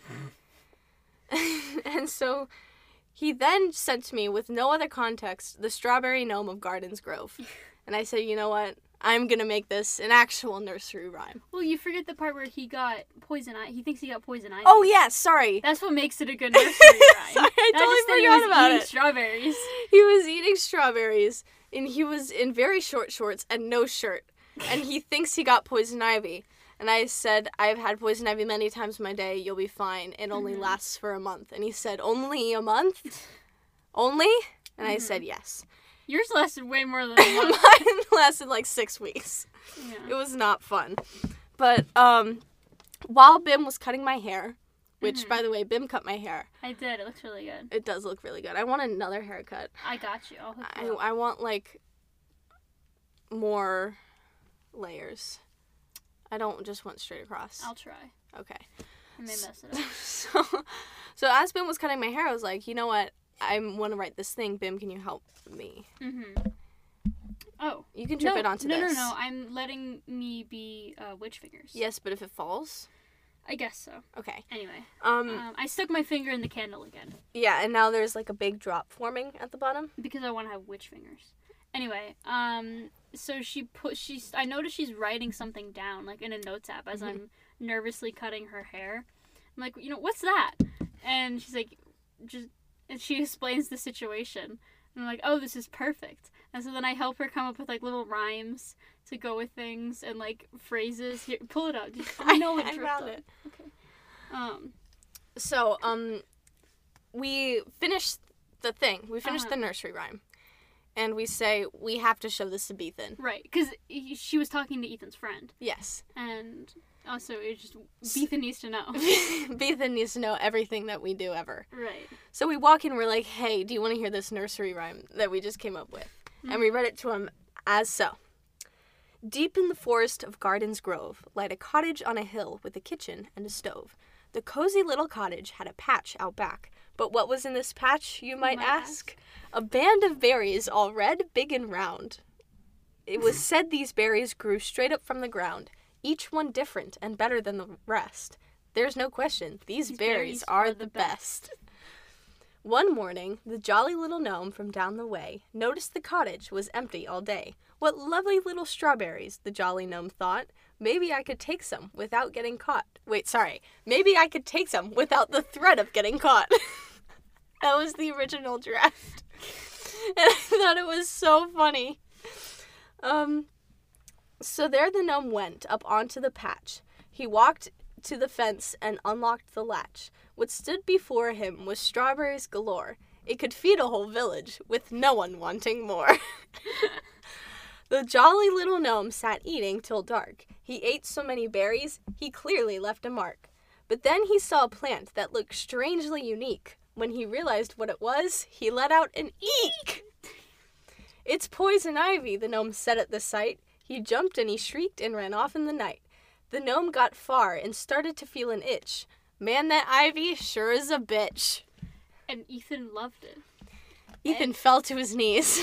And so he then sent to me, with no other context, the Strawberry Gnome of Gardens Grove, and I said, "You know what? I'm gonna make this an actual nursery rhyme." Well, you forget the part where he got poison ivy. He thinks he got poison ivy. Oh yeah, sorry. That's what makes it a good nursery rhyme. Sorry, I Not totally just that he forgot was about eating it. strawberries. He was eating strawberries, and he was in very short shorts and no shirt, and he thinks he got poison ivy. And I said, "I've had poison ivy many times in my day. You'll be fine. It only lasts for a month." And he said, "Only a month? Only?" And I said, "Yes." Yours lasted way more than a month. Mine lasted like 6 weeks. It Yeah. was not fun. But while Bim was cutting my hair, which, by the way, Bim cut my hair. I did. It looks really good. It does look really good. I want another haircut. I got you. I'll hook you up. I want, like, more layers. I don't just want straight across. I'll try. Okay. I may mess it up. So as Bim was cutting my hair, I was like, you know what? I want to write this thing. Bim, can you help me? Mm-hmm. Oh. You can drip it onto no, this. No. I'm letting me be witch fingers. Yes, but if it falls? I guess so. Okay. Anyway. Um, I stuck my finger in the candle again yeah, and now there's like a big drop forming at the bottom. because I want to have witch fingers. Anyway, so I noticed she's writing something down, like, in a notes app as I'm nervously cutting her hair. I'm like, what's that? And she's like, and she explains the situation. And I'm like, oh, this is perfect. And so then I help her come up with, like, little rhymes to go with things and, like, phrases. Here, pull it out. I know it. I found it. Okay. So, we finished the thing. We finished the nursery rhyme. And we say, we have to show this to Bethan. Right, because she was talking to Ethan's friend. Yes. And also, it's just, Bethan needs to know. Bethan needs to know everything that we do ever. Right. So we walk in, we're like, hey, do you want to hear this nursery rhyme that we just came up with? And we read it to him as so. Deep in the forest of Garden's Grove lied a cottage on a hill with a kitchen and a stove. The cozy little cottage had a patch out back. But what was in this patch, you might ask? A band of berries, all red, big, and round. It was said these berries grew straight up from the ground, each one different and better than the rest. There's no question, these berries are the best. One morning, the jolly little gnome from down the way noticed the cottage was empty all day. What lovely little strawberries, the jolly gnome thought. Maybe I could take some without getting caught. Maybe I could take some without the threat of getting caught. That was the original draft. And I thought it was so funny. So there the gnome went up onto the patch. He walked to the fence and unlocked the latch. What stood before him was strawberries galore. It could feed a whole village, with no one wanting more. The jolly little gnome sat eating till dark. He ate so many berries, he clearly left a mark. But then he saw a plant that looked strangely unique. When he realized what it was, he let out an eek! It's poison ivy, the gnome said at the sight. He jumped and he shrieked and ran off in the night. The gnome got far and started to feel an itch. Man, that ivy sure is a bitch. And Ethan loved it. Ethan fell to his knees.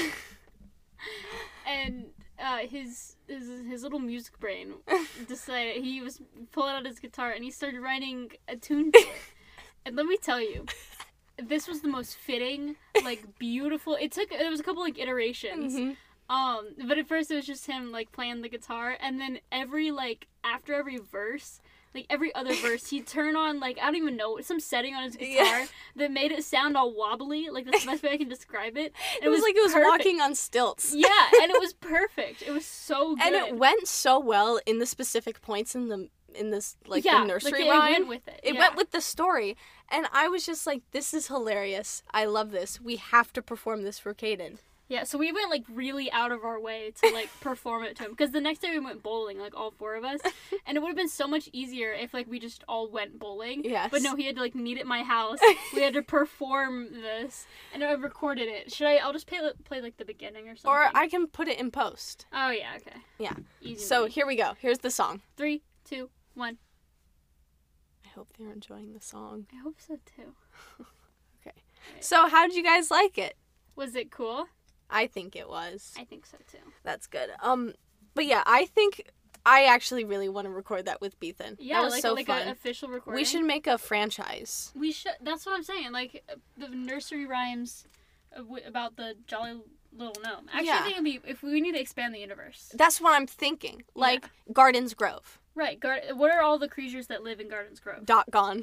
And his little music brain decided he was pulling out his guitar and he started writing a tune to it. And let me tell you, this was the most fitting, like, beautiful. It was a couple, like, iterations. But at first it was just him, like, playing the guitar, and then after every verse, like, every other verse, he'd turn on, like, I don't even know, some setting on his guitar that made it sound all wobbly. Like, that's the best way I can describe it. And it was like it was perfect. walking on stilts. Yeah, and it was perfect. It was so good. And it went so well in the specific points in the nursery rhyme. It went with it. It went with the story. And I was just like, this is hilarious. I love this. We have to perform this for Caden. Yeah, so we went, like, really out of our way to, like, perform it to him. Because the next day we went bowling, like, all four of us. And it would have been so much easier if, like, we just all went bowling. Yes. But no, he had to, like, meet at my house. We had to perform this. And I recorded it. I'll just play like, the beginning or something? Or I can put it in post. Oh, yeah, okay. Yeah. Easy So money. here we go. Here's the song. 3, 2, 1. I hope they're enjoying the song. I hope so, too. Okay. So how did you guys like it? Was it cool? I think it was. I think so, too. That's good. But yeah, I think I actually really want to record that with Bethan. Yeah, that was like, so like fun. an official recording. We should make a franchise. We should. That's what I'm saying. Like, the nursery rhymes about the jolly little gnome. Actually, I think it'd be, if we need to expand the universe. That's what I'm thinking. Like, Garden's Grove. Right. What are all the creatures that live in Garden's Grove? Gone.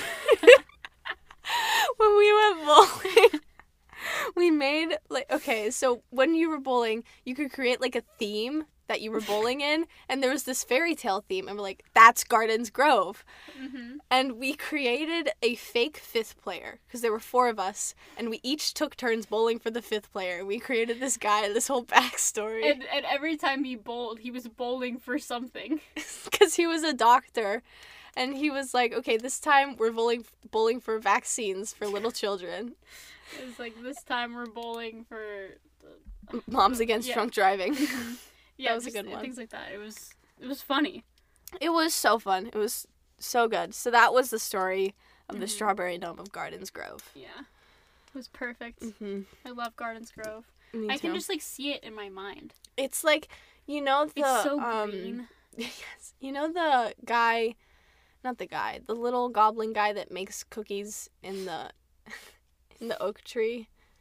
When we went bowling, we made, like, okay, so when you were bowling, you could create, like, a theme that you were bowling in, and there was this fairy tale theme, and we're like, that's Garden's Grove. Mm-hmm. And we created a fake fifth player, because there were 4 of us, and we each took turns bowling for the 5th player. We created this guy, this whole backstory. And every time he bowled, he was bowling for something. Because he was a doctor, and he was like, okay, this time we're bowling for vaccines for little children. It was like, this time we're bowling for... Moms Against Drunk Driving. Yeah, that was a good one. Things like that. It was funny. It was so fun. It was so good. So that was the story of the Strawberry Gnome of Garden's Grove. Yeah. It was perfect. Mm-hmm. I love Garden's Grove. Me I can too. just, like, see it in my mind. It's like, the... It's so green. Yes. The guy... Not the guy. The little goblin guy that makes cookies in the oak tree.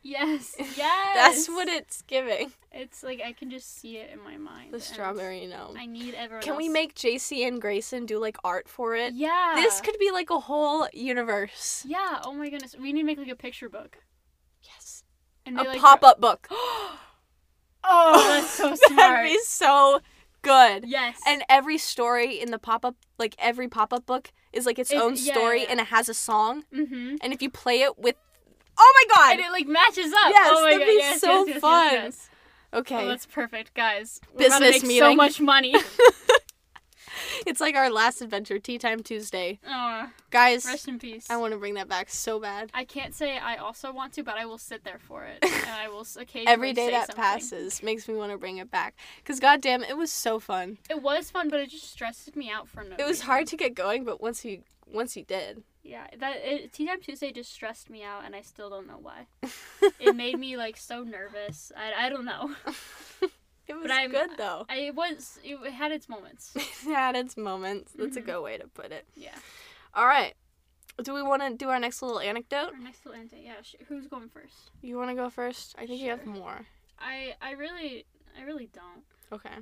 Yes. Yes. That's what it's giving. It's like I can just see it in my mind. The and strawberry gnome. I need everyone Can we else- make JC and Grayson do like art for it? Yeah. This could be like a whole universe. Yeah. Oh my goodness. We need to make like a picture book. Yes. And A they, like, pop-up book. Oh, that's so smart. That'd be so good. Yes. And every story in the pop-up, like every pop-up book is like its own yeah, story yeah. and it has a song. Mm-hmm. And if you play it with... Oh my god! And it like matches up. Yes, oh my that'd god. be Yes, so yes, yes, fun. Yes, yes. Okay. Oh, that's perfect, guys. We're about to Business make so meeting. much money. It's like our last adventure, Tea Time Tuesday. Oh, Guys, rest in peace. I want to bring that back so bad. I can't say I also want to, but I will sit there for it, and I will occasionally Every day say that something. passes makes me want to bring it back. Because goddamn, it was so fun. It was fun, but it just stressed me out for no It was reason. hard to get going, but once you did. Yeah, Tea Time Tuesday just stressed me out, and I still don't know why. It made me like so nervous. I don't know. It was But I'm- good though. It had its moments. It had its moments. That's a Mhm. good way to put it. Yeah. All right. Do we want to do our next little anecdote? Our next little anecdote. Yeah. Who's going first? You want to go first? I think you have Sure. more. I really don't. Okay.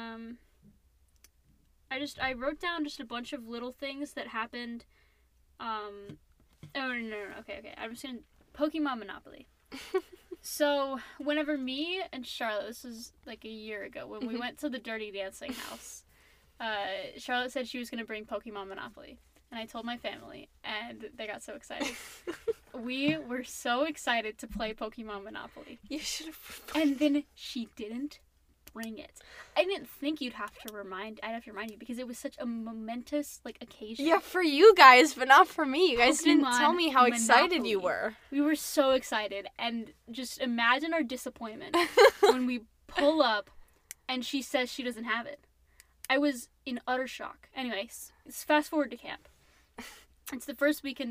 I wrote down just a bunch of little things that happened. Oh no. Okay. I'm just gonna Pokemon Monopoly. So whenever me and Charlotte, this was like a year ago, when we went to the Dirty Dancing house, Charlotte said she was gonna bring Pokemon Monopoly, and I told my family, and they got so excited. We were so excited to play Pokemon Monopoly, You should have. and then she didn't bring it. I didn't think I'd have to remind you because it was such a momentous like occasion. Yeah, for you guys, but not for me. You guys didn't Pokemon tell me how excited you Monopoly. were. We were so excited, and just imagine our disappointment when we pull up and she says she doesn't have it. I was in utter shock. Anyways, let's fast forward to camp. It's the first week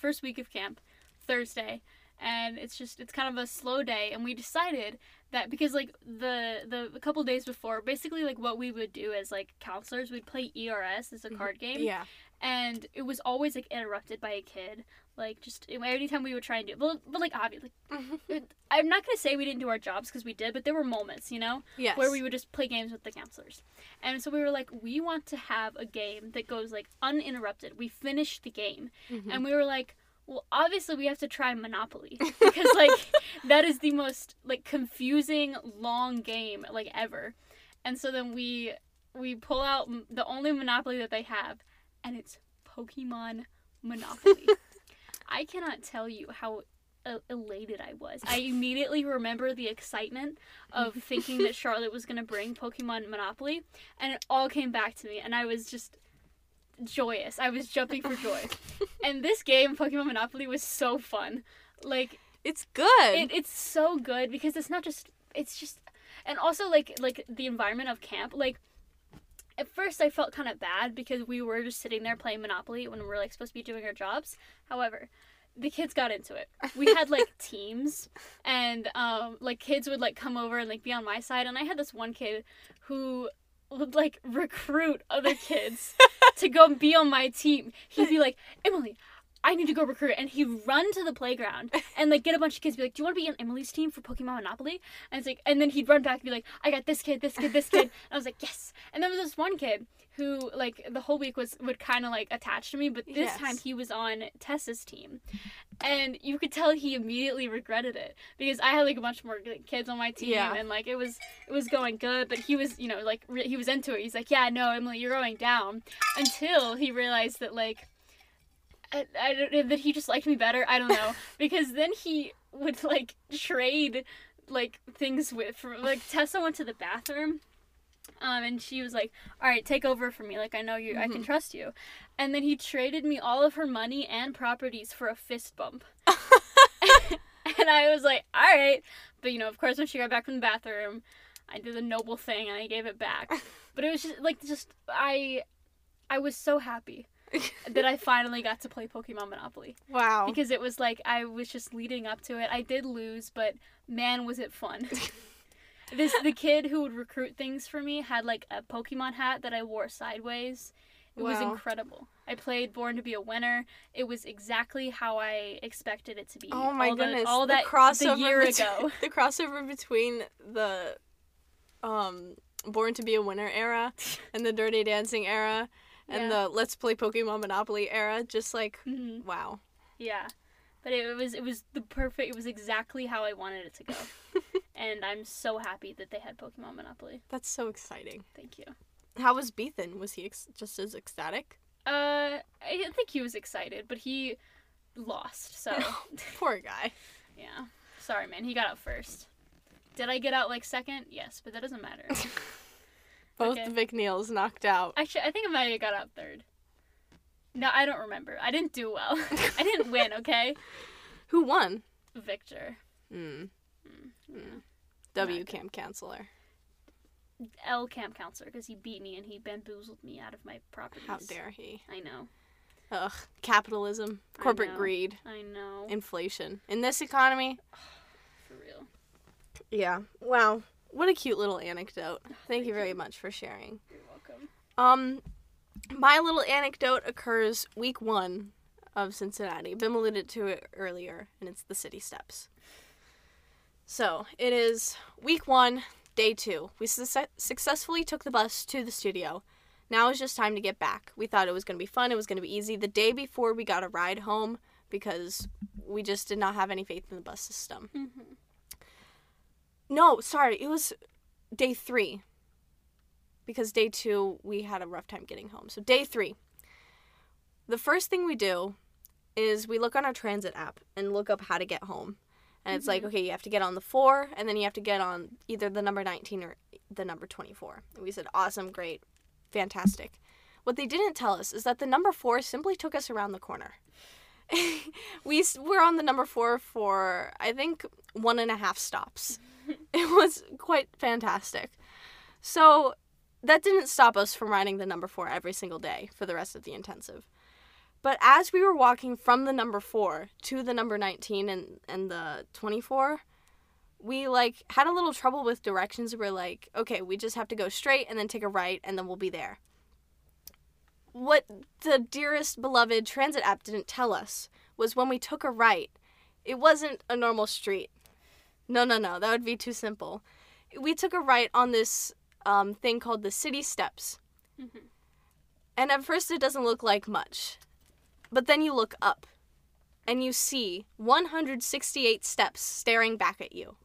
of camp, Thursday, and it's kind of a slow day, and we decided that because like the couple days before, basically like what we would do as like counselors, we'd play ERS as a card game. Yeah. And it was always like interrupted by a kid, like just anytime we would try and do it. But like obviously, I'm not gonna say we didn't do our jobs because we did, but there were moments, Yes. where we would just play games with the counselors. And so we were like, we want to have a game that goes like uninterrupted. We finished the game, Mhm. and we were like, well, obviously we have to try Monopoly because like that is the most like confusing long game like ever. And so then we pull out the only Monopoly that they have, and it's Pokemon Monopoly. I cannot tell you how elated I was. I immediately remember the excitement of thinking that Charlotte was going to bring Pokemon Monopoly, and it all came back to me, and I was just joyous. I was jumping for joy. And this game, Pokemon Monopoly, was so fun. Like, It's good. it's so good because it's just, and also like the environment of camp, like, at first I felt kind of bad because we were just sitting there playing Monopoly when we're like supposed to be doing our jobs. However, the kids got into it. We had like teams, and like kids would like come over and like be on my side, and I had this one kid who would like recruit other kids to go be on my team. He'd be like, Emily, I need to go recruit, and he'd run to the playground and like get a bunch of kids, be like, do you want to be on Emily's team for Pokemon Monopoly? And it's like, and then he'd run back and be like, I got this kid. And I was like, yes. And there was this one kid who like the whole week would kind of like attach to me, but this Yes. time he was on Tessa's team, and you could tell he immediately regretted it because I had like a bunch more like, kids on my team, Yeah. and like it was going good, but he was like he was into it. He's like, yeah, no, Emily, you're going down, until he realized that like. I don't, that he just liked me better. I don't know, because then he would like trade like things like Tessa went to the bathroom, and she was like, "All right, take over for me. Like I know you, I can trust you." And then he traded me all of her money and properties for a fist bump. And I was like, "All right," but of course, when she got back from the bathroom, I did the noble thing and I gave it back. But it was just I was so happy that I finally got to play Pokemon Monopoly. Wow. Because it was like, I was just leading up to it. I did lose, but man, was it fun. The kid who would recruit things for me had like a Pokemon hat that I wore sideways. It was Wow. incredible. I played Born to Be a Winner. It was exactly how I expected it to be. Oh my goodness. All the that crossover the year between, ago. The crossover between the Born to Be a Winner era and the Dirty Dancing era and Yeah. the Let's Play Pokemon Monopoly era, just like Mhm. wow. Yeah. But it was it was exactly how I wanted it to go. And I'm so happy that they had Pokemon Monopoly. That's so exciting. Thank you. How was Beethan? Was he just as ecstatic? I think he was excited, but he lost. So, Poor guy. yeah. Sorry, man. He got out first. Did I get out like second? Yes, but that doesn't matter. Both Okay. the Vic Neils knocked out. Actually, I think I might have got out third. No, I don't remember. I didn't do well. I didn't win, okay? Who won? Victor. W Not camp counselor. L camp counselor, because he beat me and he bamboozled me out of my properties. How dare he? I know. Ugh. Capitalism, I corporate know. greed, I know. inflation. In this economy. For real. Yeah. Wow. What a cute little anecdote. Thank you very much for sharing. You're welcome. My little anecdote occurs week 1 of Cincinnati. Bim alluded to it earlier, and it's the city steps. So, it is week 1, day 2. We successfully took the bus to the studio. Now it's just time to get back. We thought it was going to be fun. It was going to be easy. The day before, we got a ride home because we just did not have any faith in the bus system. Mm-hmm. No, sorry. It was day 3. Because day 2, we had a rough time getting home. So day 3. The first thing we do is we look on our transit app and look up how to get home. And it's like, okay, you have to get on the 4, and then you have to get on either the number 19 or the number 24. And we said, awesome, great, fantastic. What they didn't tell us is that the number 4 simply took us around the corner. We were on the number 4 for, I think, 1.5 stops. It was quite fantastic. So that didn't stop us from riding the number 4 every single day for the rest of the intensive. But as we were walking from the number 4 to the number 19 and the 24, we, had a little trouble with directions. We're like, okay, we just have to go straight and then take a right, and then we'll be there. What the dearest beloved transit app didn't tell us was when we took a right, it wasn't a normal street. No, that would be too simple. We took a right on this thing called the city steps. Mm-hmm. And at first it doesn't look like much. But then you look up, and you see 168 steps staring back at you.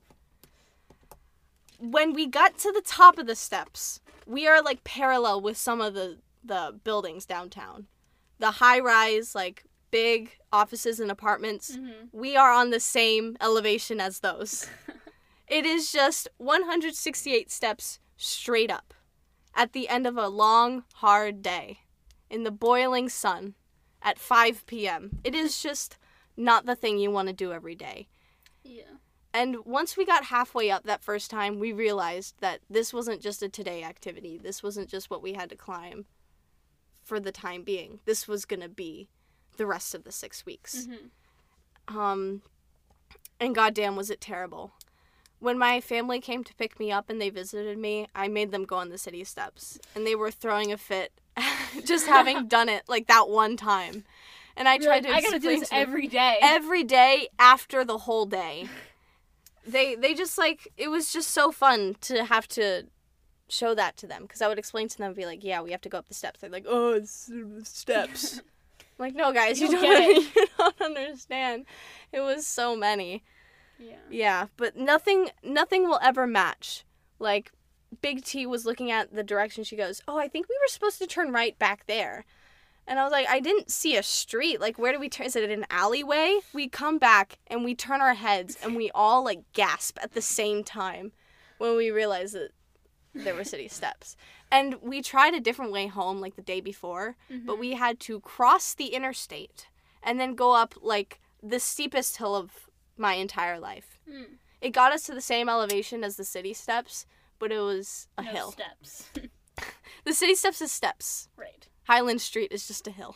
When we got to the top of the steps, we are, parallel with some of the buildings downtown. The high-rise, big offices and apartments. Mm-hmm. We are on the same elevation as those. It is just 168 steps straight up at the end of a long, hard day in the boiling sun. At 5 p.m. It is just not the thing you want to do every day. Yeah. And once we got halfway up that first time, we realized that this wasn't just a today activity. This wasn't just what we had to climb for the time being. This was going to be the rest of the 6 weeks. Mm-hmm. And goddamn, was it terrible. When my family came to pick me up and they visited me, I made them go on the city steps. And they were throwing a fit just having done it that one time. And I tried to I gotta do explain this to them every day. every day after the whole day. They just it was just so fun to have to show that to them, because I would explain to them and be like, yeah, we have to go up the steps. They're like, oh, it's steps. I'm like, no, guys, you You'll get don't, you don't understand. It was so many. Yeah. Yeah, but nothing will ever match. Big T was looking at the direction. She goes, oh, I think we were supposed to turn right back there. And I was like, I didn't see a street. Where do we turn? Is it an alleyway? We come back and we turn our heads and we all gasp at the same time when we realize that there were city steps. And we tried a different way home the day before, but we had to cross the interstate and then go up the steepest hill of my entire life. Mm. It got us to the same elevation as the city steps, but it was a No hill. steps. The city steps is steps. Right. Highland Street is just a hill.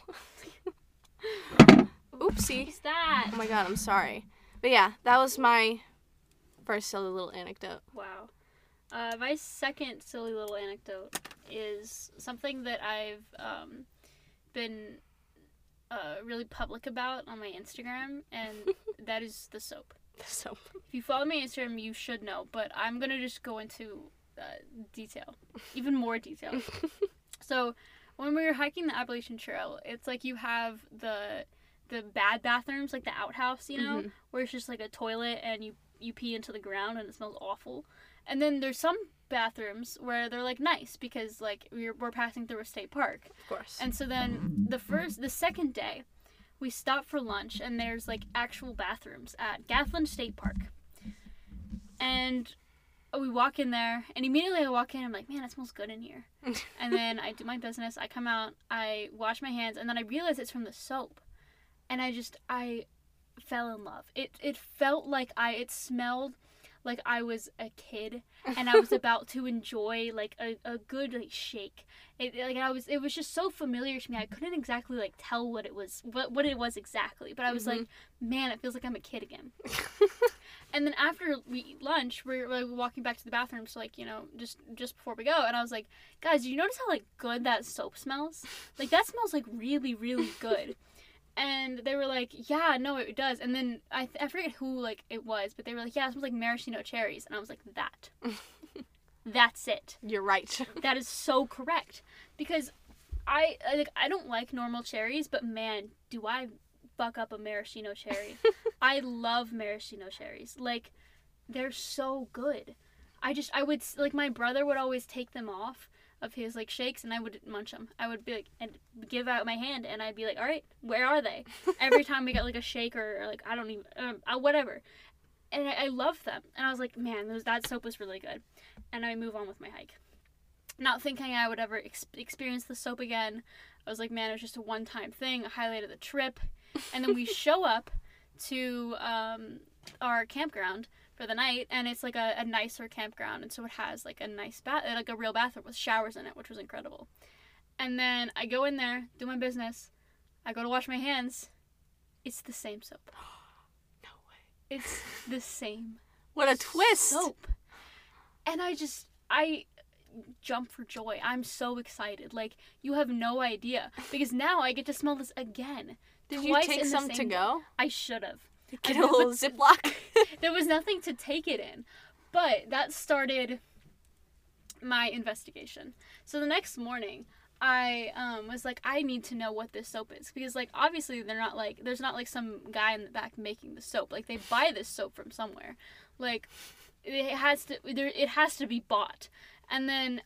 Oopsie. What's that? Oh my god, I'm sorry. But yeah, that was my first silly little anecdote. Wow. My second silly little anecdote is something that I've been really public about on my Instagram, and that is the soap. So, If you follow me on Instagram, you should know, but I'm going to just go into detail, even more detail. So, when we were hiking the Appalachian Trail, it's like you have the bad bathrooms, like the outhouse, you know, where it's just like a toilet and you pee into the ground and it smells awful. And then there's some bathrooms where they're like nice because like we're passing through a state park. of course. And so then the second day, we stop for lunch and there's like actual bathrooms at Gathland State Park. And we walk in there, and immediately I walk in, I'm like, man, it smells good in here. And then I do my business, I come out, I wash my hands, and then I realize it's from the soap. And I fell in love. It felt like it smelled like I was a kid, and I was about to enjoy like a good like shake. It was just so familiar to me. I couldn't exactly like tell what it was exactly, but I was like, man, it feels like I'm a kid again. And then after we eat lunch, we're like walking back to the bathroom, so like, you know, just before we go, and I was like, guys, do you notice how like good that soap smells? Like that smells like really, really good. And they were like, yeah, no, it does. And then I forget who like it was, but they were like, yeah, it smells like maraschino cherries. And I was like, that's it. You're right. That is so correct. Because I don't like normal cherries, but man, do I fuck up a maraschino cherry. I love maraschino cherries. Like, they're so good. I would, like, my brother would always take them off of his, like, shakes, and I would munch them. I would be like, and give out my hand, and I'd be like, all right, where are they? Every time we got, like, a shake or like, I don't even, whatever. And I loved them. And I was like, man, that soap was really good. And I move on with my hike. Not thinking I would ever experience the soap again. I was like, man, it was just a one-time thing, a highlight of the trip. And then we show up to our campground for the night, and it's like a nicer campground, and so it has like a nice like a real bathroom with showers in it, which was incredible. And then I go in there, do my business, I go to wash my hands. It's the same soap. No way. It's the same. What a twist! Soap. And I jump for joy. I'm so excited. Like, you have no idea, because now I get to smell this again. Did you take some to go? I should have. Get a little Ziploc. There was nothing to take it in. But that started my investigation. So the next morning, I was like, I need to know what this soap is. Because, like, obviously there's not like some guy in the back making the soap. Like, they buy this soap from somewhere. Like, it has to be bought. And then,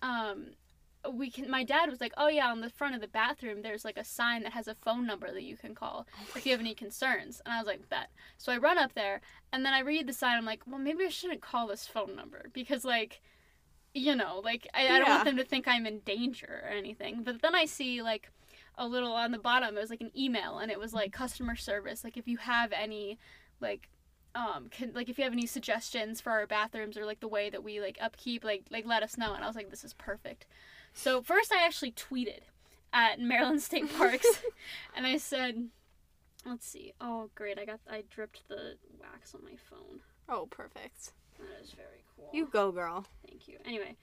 my dad was like, oh yeah, on the front of the bathroom, there's like a sign that has a phone number that you can call if you have any concerns. And I was like, bet. So I run up there, and then I read the sign. I'm like, well, maybe I shouldn't call this phone number because, like, you know, like, I don't want them to think I'm in danger or anything. But then I see, like, a little on the bottom, it was like an email, and it was like customer service. Like, if you have any, like, if you have any suggestions for our bathrooms or like the way that we like upkeep, like let us know. And I was like, this is perfect. So first I actually tweeted at Maryland State Parks and I said, let's see. Oh great, I dripped the wax on my phone. Oh, perfect. That is very cool. You go, girl. Thank you. Anyway,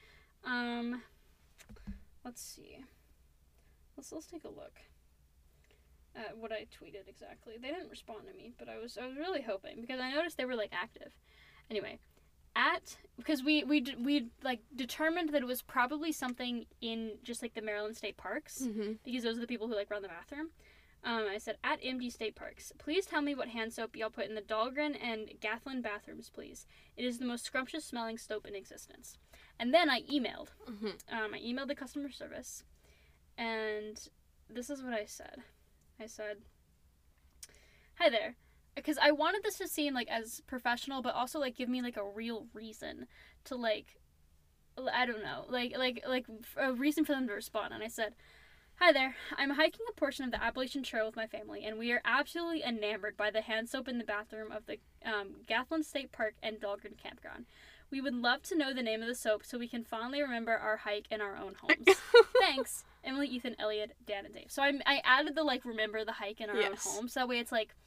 let's see. Let's take a look at what I tweeted exactly. They didn't respond to me, but I was really hoping because I noticed they were like active. Anyway, because we like determined that it was probably something in just like the Maryland State Parks because those are the people who like run the bathroom. I said, at MD State Parks, please tell me what hand soap y'all put in the Dahlgren and Gathland bathrooms, please. It is the most scrumptious smelling soap in existence. And then I emailed. I emailed the customer service, and this is what I said. I said, hi there. Because I wanted this to seem, like, as professional, but also, like, give me, like, a real reason to, like, I don't know, like a reason for them to respond. And I said, hi there. I'm hiking a portion of the Appalachian Trail with my family, and we are absolutely enamored by the hand soap in the bathroom of the Gathland State Park and Dahlgren Campground. We would love to know the name of the soap so we can fondly remember our hike in our own homes. Thanks, Emily, Ethan, Elliot, Dan, and Dave. So I added the, like, remember the hike in our own home. So that way it's, like,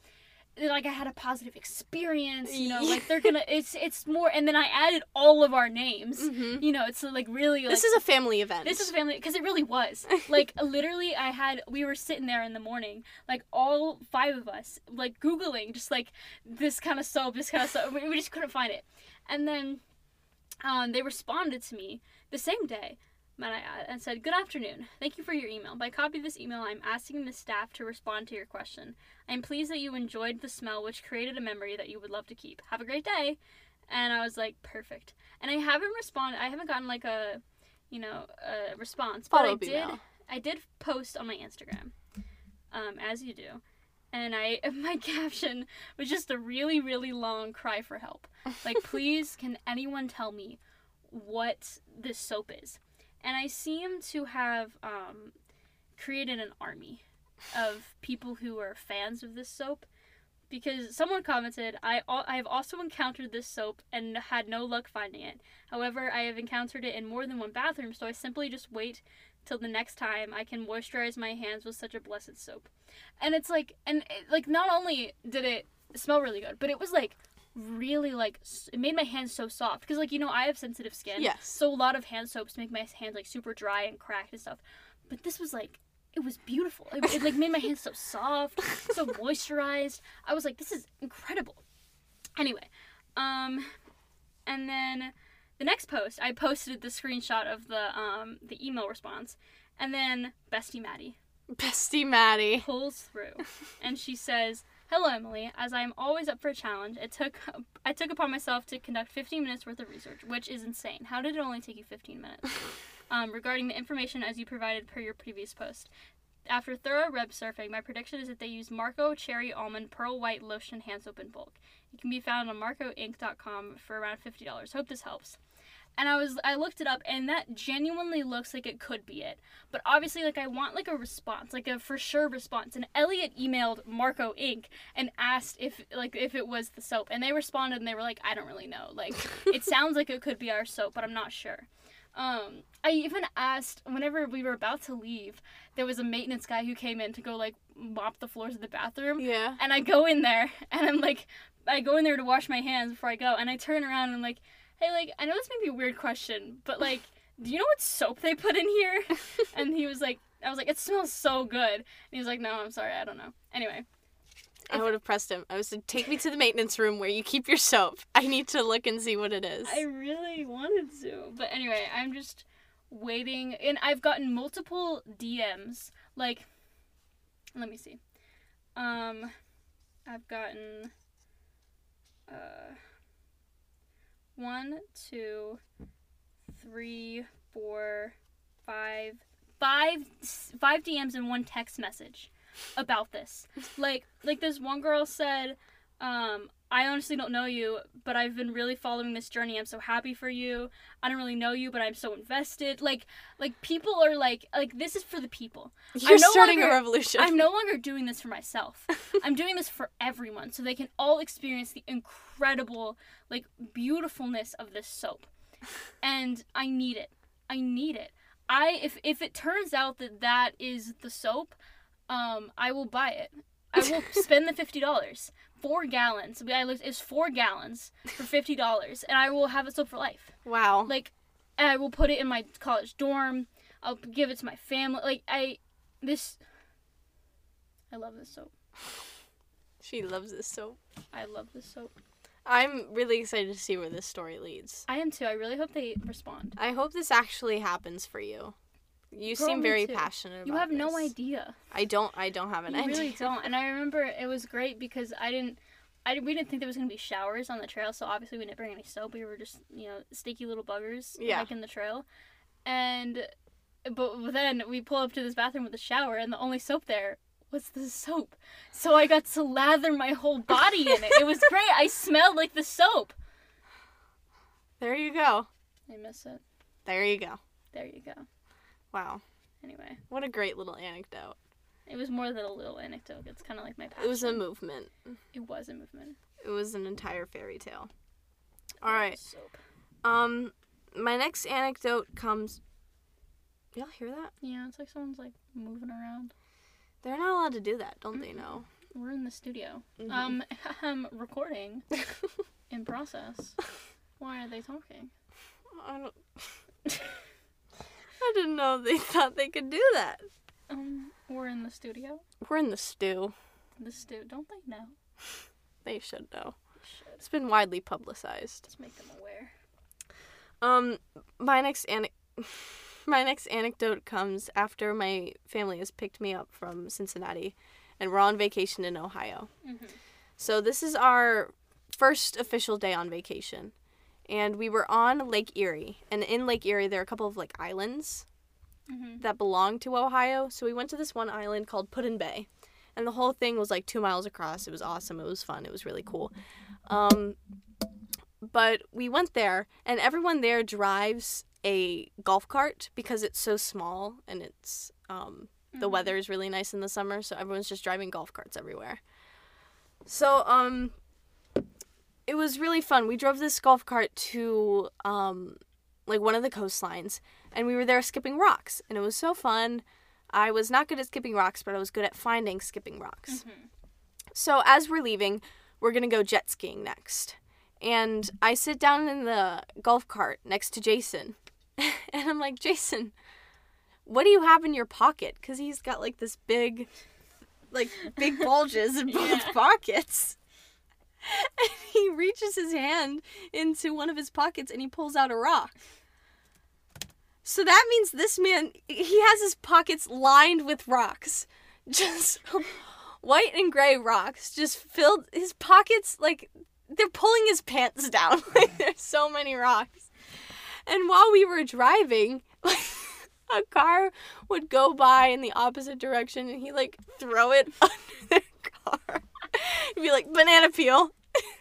like I had a positive experience, you know, like they're gonna, it's more, and then I added all of our names, Mm-hmm. you know, it's like really, like, This is a family event. this is a family, because it really was, like, literally we were sitting there in the morning, like, all 5 of us, like, Googling, just, like, this kind of soap, we just couldn't find it, and then, they responded to me the same day, and said, "Good afternoon. Thank you for your email. By copy of this email, I'm asking the staff to respond to your question. I am pleased that you enjoyed the smell, which created a memory that you would love to keep. Have a great day." And I was like, perfect. And I haven't gotten like a response. Follow-up But email. I did post on my Instagram, as you do. And my caption was just a really, really long cry for help. Like, please, can anyone tell me what this soap is? And I seem to have created an army of people who are fans of this soap, because someone commented, I have also encountered this soap and had no luck finding it. However, I have encountered it in more than one bathroom, so I simply just wait till the next time I can moisturize my hands with such a blessed soap. And it's like, not only did it smell really good, but it was like really, like, it made my hands so soft, because, like, you know, I have sensitive skin. Yes. So a lot of hand soaps make my hands, like, super dry and cracked and stuff. But this was, like, it was beautiful. It like, made my hands so soft, so moisturized. I was like, this is incredible. Anyway, and then the next post, I posted the screenshot of the email response, and then Bestie Maddie pulls through, and she says, "Hello, Emily. As I am always up for a challenge, I took upon myself to conduct 15 minutes worth of research, which is insane. How did it only take you 15 minutes? Regarding the information as you provided per your previous post. After thorough web surfing, my prediction is that they use Marco Cherry Almond Pearl White Lotion Hand Soap in bulk. It can be found on marcoinc.com for around $50. Hope this helps." And I looked it up, and that genuinely looks like it could be it. But obviously, like, I want, like, a response, like a for sure response. And Elliot emailed Marco Inc. and asked if it was the soap. And they responded, and they were like, "I don't really know. Like, it sounds like it could be our soap, but I'm not sure." I even asked, whenever we were about to leave, there was a maintenance guy who came in to go, like, mop the floors of the bathroom. Yeah. And I go in there, and I'm like, I go in there to wash my hands before I go, and I turn around, and I'm like, "Hey, like, I know this may be a weird question, but, like, do you know what soap they put in here?" And he was like, I was like, "It smells so good." And he was like, "No, I'm sorry, I don't know." Anyway. I would have pressed him. I was to take me to the maintenance room where you keep your soap. I need to look and see what it is. I really wanted to. But anyway, I'm just waiting. And I've gotten multiple DMs. Like, let me see. I've gotten 1, 2, 3, 4, 5 DMs and 1 text message about this. Like this one girl said, "I honestly don't know you, but I've been really following this journey. I'm so happy for you. I don't really know you, but I'm so invested." Like people are like, this is for the people. You're starting a revolution. I'm no longer doing this for myself. I'm doing this for everyone, so they can all experience the incredible, like, beautifulness of this soap. And I need it. If it turns out that is the soap, I will buy it. I will spend the $50. 4 gallons. It's 4 gallons for $50, and I will have it soap for life. Wow. Like, I will put it in my college dorm. I'll give it to my family. Like, I love this soap. She loves this soap. I love this soap. I'm really excited to see where this story leads. I am too. I really hope they respond. I hope this actually happens for you. You Girl, seem me very too. passionate about You have this. no idea. I don't have an You idea. really don't. And I remember it was great because we didn't think there was going to be showers on the trail, so obviously we didn't bring any soap. We were just, sticky little buggers hiking the trail. But then we pull up to this bathroom with a shower, and the only soap there was the soap. So I got to lather my whole body in it. It was great. I smelled like the soap. There you go. I miss it. There you go. There you go. Wow. Anyway, What a great little anecdote. it was more than a little anecdote. It's kind of like my passion. It was a movement. It was a movement. It was an entire fairy tale. All right. Soap. My next anecdote comes... Y'all hear that? Yeah, it's like someone's like moving around. They're not allowed to do that, don't they know? We're in the studio. Recording in process. Why are they talking? I don't... I didn't know they thought they could do that. We're in the studio. We're in the stew. Don't they know? They should know. Should. It's been widely publicized. Just make them aware. My next anecdote comes after my family has picked me up from Cincinnati, and we're on vacation in Ohio. Mm-hmm. So this is our first official day on vacation, and we were on Lake Erie, and in Lake Erie there are a couple of like islands that belong to Ohio. So we went to this one island called Put-in Bay, and the whole thing was like 2 miles across. It was awesome. It was fun. It was really cool. But we went there, and everyone there drives a golf cart because it's so small, and it's the weather is really nice in the summer, so everyone's just driving golf carts everywhere. So it was really fun. We drove this golf cart to like one of the coastlines, and we were there skipping rocks, and it was so fun. I was not good at skipping rocks, but I was good at finding skipping rocks. So as we're leaving, we're gonna go jet skiing next. And I sit down in the golf cart next to Jason. And I'm like, Jason, what do you have in your pocket? Because he's got like this big bulges in both pockets. And he reaches his hand into one of his pockets and he pulls out a rock. So that means this man, he has his pockets lined with rocks. Just white and gray rocks. Just filled his pockets like... They're pulling his pants down. Like, there's so many rocks. And while we were driving, like, a car would go by in the opposite direction, and he'd, like, throw it under their car. He'd be like, banana peel.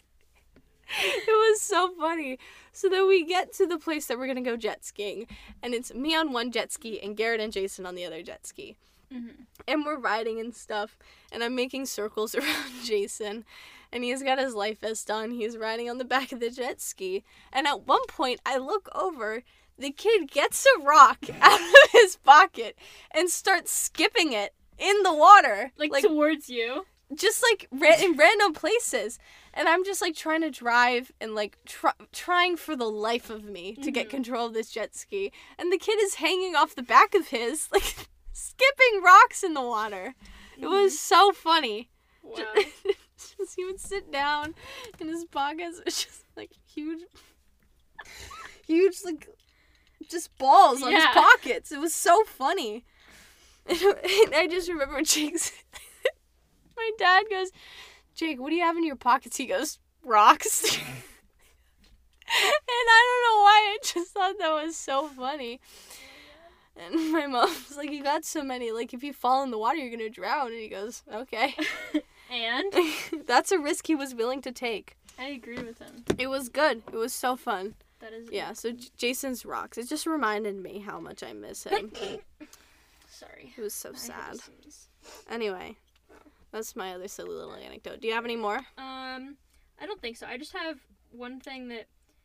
It was so funny. So then we get to the place that we're going to go jet skiing, and it's me on one jet ski and Garrett and Jason on the other jet ski. And we're riding and stuff, and I'm making circles around Jason, and he's got his life vest on. He's riding on the back of the jet ski, and at one point I look over, the kid gets a rock out of his pocket and starts skipping it in the water. Like towards you? Just like in random places. And I'm just like trying to drive and like trying for the life of me to get control of this jet ski, and the kid is hanging off the back of his, like... skipping rocks in the water. It was so funny. Wow. Just, he would sit down in his pockets. It's just like huge like just balls on his pockets. It was so funny. And I just remember Jake's. My dad goes, Jake, what do you have in your pockets? He goes, rocks. And I don't know why. I just thought that was so funny. And my mom's like, you got so many. Like, if you fall in the water, you're going to drown. And he goes, okay. And? That's a risk he was willing to take. I agree with him. It was good. It was so fun. That is... Yeah, so Jason's rocks. It just reminded me how much I miss him. Sorry. It was so sad. Anyway, that's my other silly little anecdote. Do you have any more? I don't think so. I just have one thing that...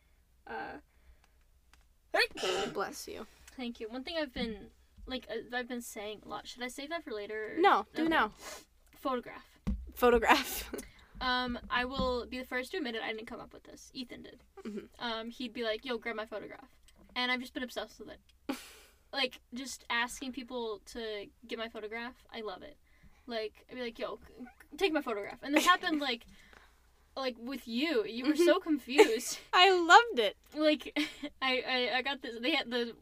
Bless you. Thank you. One thing I've been saying a lot. Should I save that for later? No, do now. Photograph. I will be the first to admit it. I didn't come up with this. Ethan did. He'd be like, yo, grab my photograph. And I've just been obsessed with it. Like, just asking people to get my photograph. I love it. Like, I'd be like, yo, take my photograph. And this happened, like with you. You were so confused. I loved it. Like, I got this. They had the...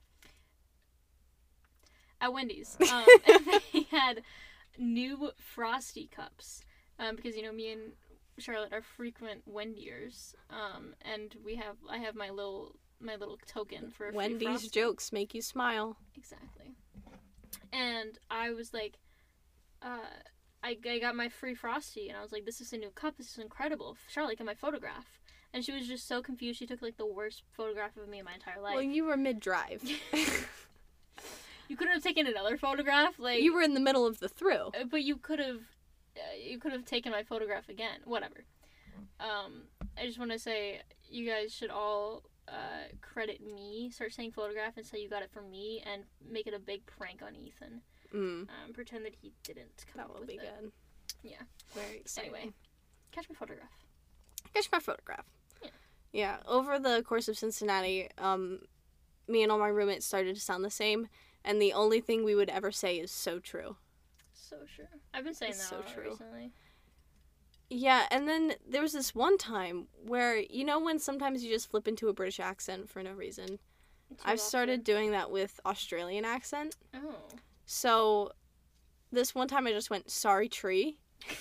At Wendy's, they had new Frosty cups, because, you know, me and Charlotte are frequent Wendyers, and I have my little token for a free Wendy's Frosty. jokes make you smile. Exactly. And I was like, I got my free Frosty, and I was like, this is a new cup, this is incredible. Charlotte, get my photograph. And she was just so confused. She took, like, the worst photograph of me in my entire life. Well, you were mid-drive. You couldn't have taken another photograph, like... You were in the middle of the through. But you could have taken my photograph again. Whatever. I just want to say, you guys should all credit me. Start saying photograph and say you got it from me, and make it a big prank on Ethan. Pretend that he didn't come up with it. That would be good. Yeah. Very exciting. Anyway, catch my photograph. Catch my photograph. Yeah. Yeah. Over the course of Cincinnati, me and all my roommates started to sound the same, and the only thing we would ever say is so true. So true. I've been saying It's that so a lot true. recently. Yeah, and then there was this one time where, you know, when sometimes you just flip into a British accent for no reason? Too I've often. started doing that with Australian accent. Oh. So this one time I just went, sorry, tree.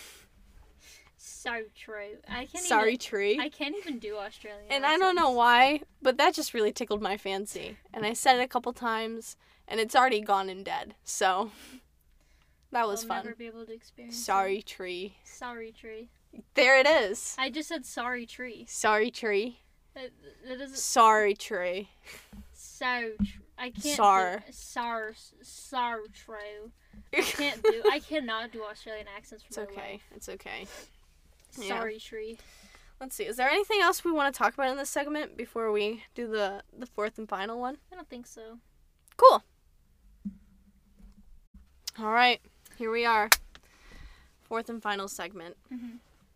So true. I can't Sorry, even, tree. I can't even do Australian And I don't know accents. why, but that just really tickled my fancy. And I said it a couple times, and it's already gone and dead. So that was I'll fun. never be able to experience Sorry, tree. it. Sorry, tree. There it is. I just said sorry, tree. Sorry, tree. That doesn't. Sorry, tree. I can't. Sar. Sar, true. I cannot do Australian accents for It's my okay. life. It's okay. Yeah. Sorry, tree. Let's see. Is there anything else we want to talk about in this segment before we do the fourth and final one? I don't think so. Cool. All right. Here we are. Fourth and final segment. Mhm.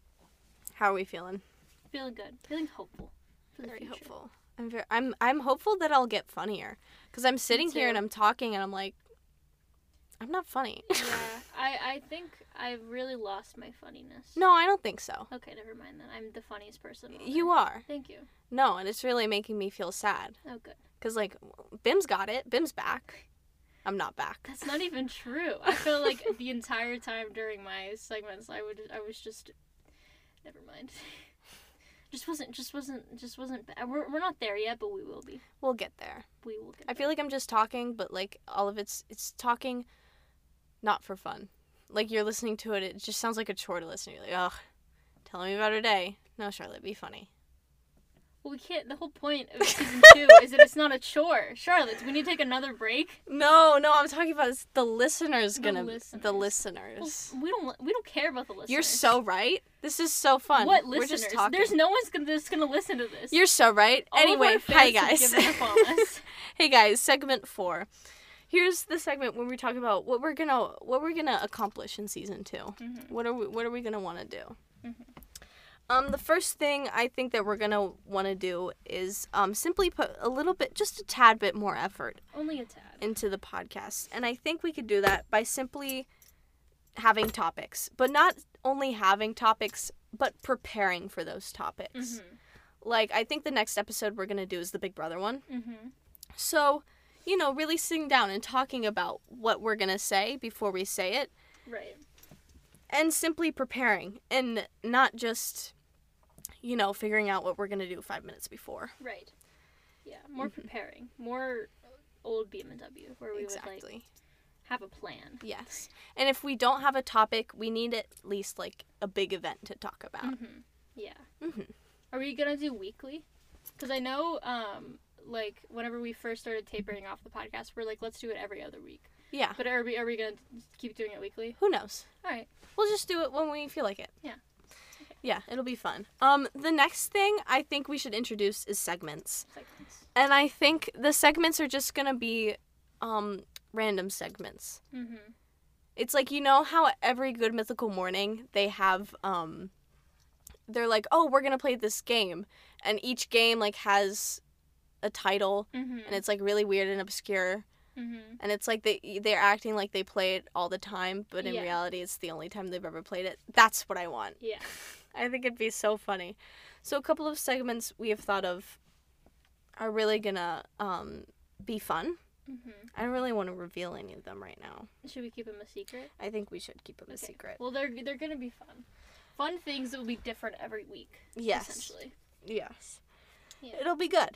How are we feeling? Feeling good. Feeling hopeful. For the Very future. hopeful. I'm hopeful that I'll get funnier, because I'm sitting here and too. I'm talking and I'm like, I'm not funny. Yeah, I think I've really lost my funniness. No, I don't think so. Okay, never mind then. I'm the funniest person. on You earth. are. Thank you. No, and it's really making me feel sad, Oh, good. because like, Bim's got it. Bim's back. I'm not back. That's not even true. I feel like the entire time during my segments, I was just, never mind. Just wasn't. We're not there yet, but we will be. We'll get there. We will get. I feel like I'm just talking, but like all of it's talking, not for fun. Like you're listening to it, it just sounds like a chore to listen. You're like, ugh, tell me about her day. No, Charlotte, be funny. Well, we can't. The whole point of season 2 is that it's not a chore. Charlotte, do we need to take another break? No, I'm talking about the listeners. The The listeners. listeners. Well, we don't care about the listeners. You're so right. This is so fun. What We're listeners? just talking. There's no one's gonna listen to this. You're so right. All of Anyway, our hi fans have guys. given up on us. Hey guys, segment 4. Here's the segment where we talk about what we're gonna accomplish in season 2. Mm-hmm. What are we gonna want to do? Mhm. The first thing I think that we're gonna want to do is simply put a little bit, just a tad bit more effort Only a tad. into the podcast, and I think we could do that by simply having topics, but not only having topics, but preparing for those topics. Mhm. Like I think the next episode we're gonna do is the Big Brother one. Mhm. So, really sitting down and talking about what we're going to say before we say it, Right. and simply preparing, and not just, figuring out what we're going to do 5 minutes before. Right. Yeah. More Mm-hmm. preparing. More old BMW, where we would Exactly. have a plan. Yes. And if we don't have a topic, we need at least, a big event to talk about. Mhm. Yeah. Mhm. Are we gonna do weekly? Because I know, whenever we first started tapering off the podcast, we're like, let's do it every other week. Yeah. But are we gonna keep doing it weekly? Who knows? All right. We'll just do it when we feel like it. Yeah. Yeah, it'll be fun. The next thing I think we should introduce is segments. Segments. And I think the segments are just going to be random segments. Mm-hmm. It's like, how every Good Mythical Morning they have, they're like, oh, we're going to play this game. And each game, has a title, Mm-hmm. and it's, really weird and obscure. Mm-hmm. And it's like they're acting like they play it all the time, but in Yeah. reality, it's the only time they've ever played it. That's what I want. Yeah. I think it'd be so funny. So a couple of segments we have thought of are really going to be fun. Mm-hmm. I don't really want to reveal any of them right now. Should we keep them a secret? I think we should keep them a Okay. secret. Well, they're gonna be fun. Fun things that will be different every week. Yes. Essentially. Yes. Yeah. It'll be good.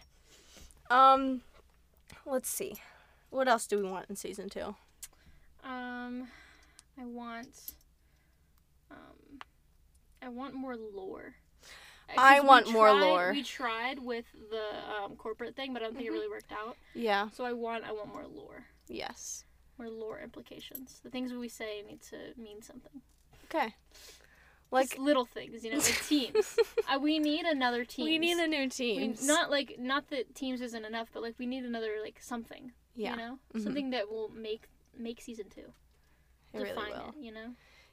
Let's see. What else do we want in season 2? I want more lore. I 'Cause we want more tried- lore. We tried with the corporate thing, but I don't think it really worked out. Yeah. So I want more lore. Yes. More lore implications. The things we say need to mean something. Okay. Just little things, like teams. We need another team. We need a new team. Not that teams isn't enough, but we need another Yeah. Mhm. something that will make season 2. It really Define will. it.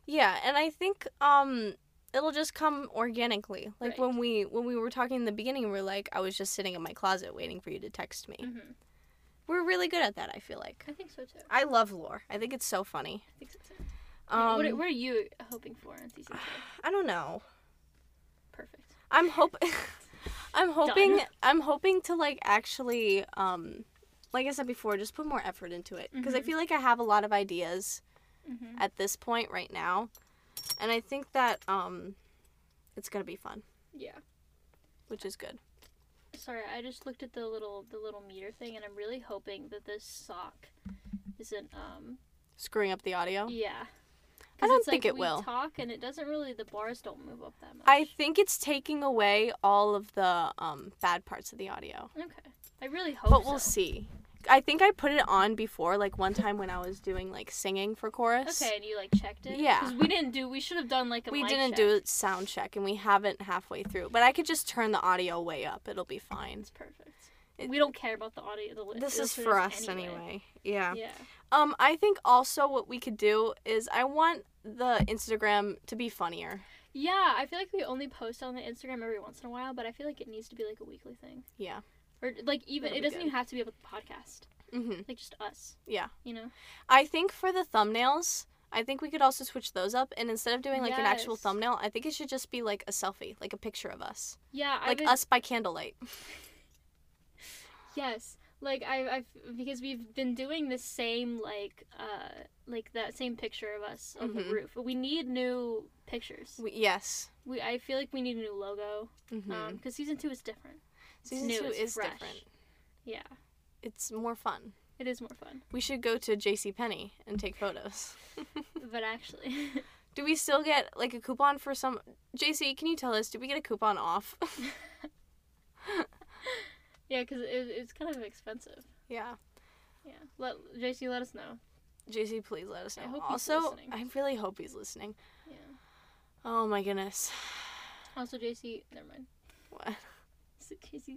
Yeah, and I think it'll just come organically. Like Right. when we were talking in the beginning, we are like, I was just sitting in my closet waiting for you to text me. Mm-hmm. We're really good at that, I feel like. I think so too. I love lore. I think it's so funny. I think so too. Yeah, what Um, are you hoping for in season 2? I don't know. Perfect. I'm hoping Done. I'm hoping to like actually like I said before, just put more effort into it because I Mhm. feel like I have a lot of ideas Mm-hmm. at this point right now, and I think that it's gonna be fun, Yeah. which is good. Sorry, I just looked at the little meter thing, and I'm really hoping that this sock isn't Screwing up the audio. yeah. I 'Cause don't it's think like it will. We talk, and it doesn't really. The bars don't move up that much. I think it's taking away all of the bad parts of the audio, Okay. I really hope. but we'll so. see. I think I put it on before, like one time when I was doing like singing for chorus. Okay, and you like checked it. Yeah. Because we should have done like a. We mic didn't check. do a sound check, and we haven't halfway through. But I could just turn the audio way up. It'll be fine. It's perfect. It- We don't care about the audio. This is listeners for us anyway. Yeah. Yeah. I think also what we could do is I want the Instagram to be funnier. Yeah, I feel like we only post on the Instagram every once in a while, but I feel like it needs to be like a weekly thing. Yeah. Or like even That'll it be doesn't good. even have to be about the podcast. Mhm. Like just us. Yeah. You know. I think for the thumbnails, I think we could also switch those up, and instead of doing like an actual Yes. thumbnail, I think it should just be like a selfie, like a picture of us, Yeah. like us by candlelight. Yes. Like I've because we've been doing the same like that same picture of us on the Mhm. roof. We need new pictures. Yes. I feel like we need a new logo. Mhm. Because season 2 is different. It's Season new, 2 it's is fresh. different. Yeah. It's more fun. It is more fun. We should go to JCPenney and take photos. But actually Do we still get like a coupon for some? JC, can you tell us? Did we get a coupon off? yeah, because it's kind of expensive. Yeah. Yeah. JC, let us know. JC, please let us know. I hope he's Also, listening. I really hope he's listening. Yeah. Oh my goodness. Also, JC, never mind. What? So, JC.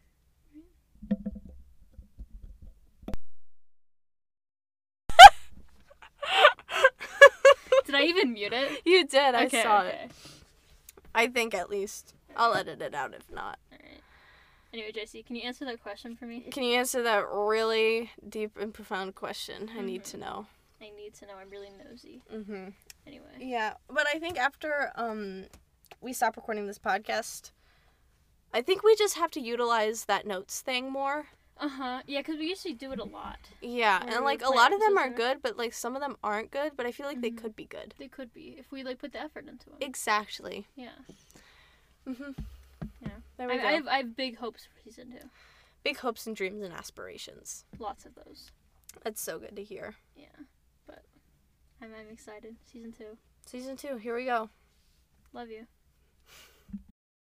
Did I even mute it? You did. I Okay, saw okay. it. I think at least. I'll edit it out if not. Alright. Anyway, JC, can you answer that question for me? Can you answer that really deep and profound question? I need Mhm. to know. I need to know. I'm really nosy. Mm-hmm. Anyway. Yeah, but I think after we stop recording this podcast, I think we just have to utilize that notes thing more. Uh-huh. Yeah, because we usually do it a lot. Yeah, Where and we like a play lot of them episodes are of it. good, but like some of them aren't good, but I feel like they Mhm. could be good. They could be if we like put the effort into them. Exactly. Yeah. Mhm. Yeah. There we go. I have big hopes for season 2. Big hopes and dreams and aspirations. Lots of those. That's so good to hear. Yeah. But I'm excited. Season 2. Season 2, here we go. Love you.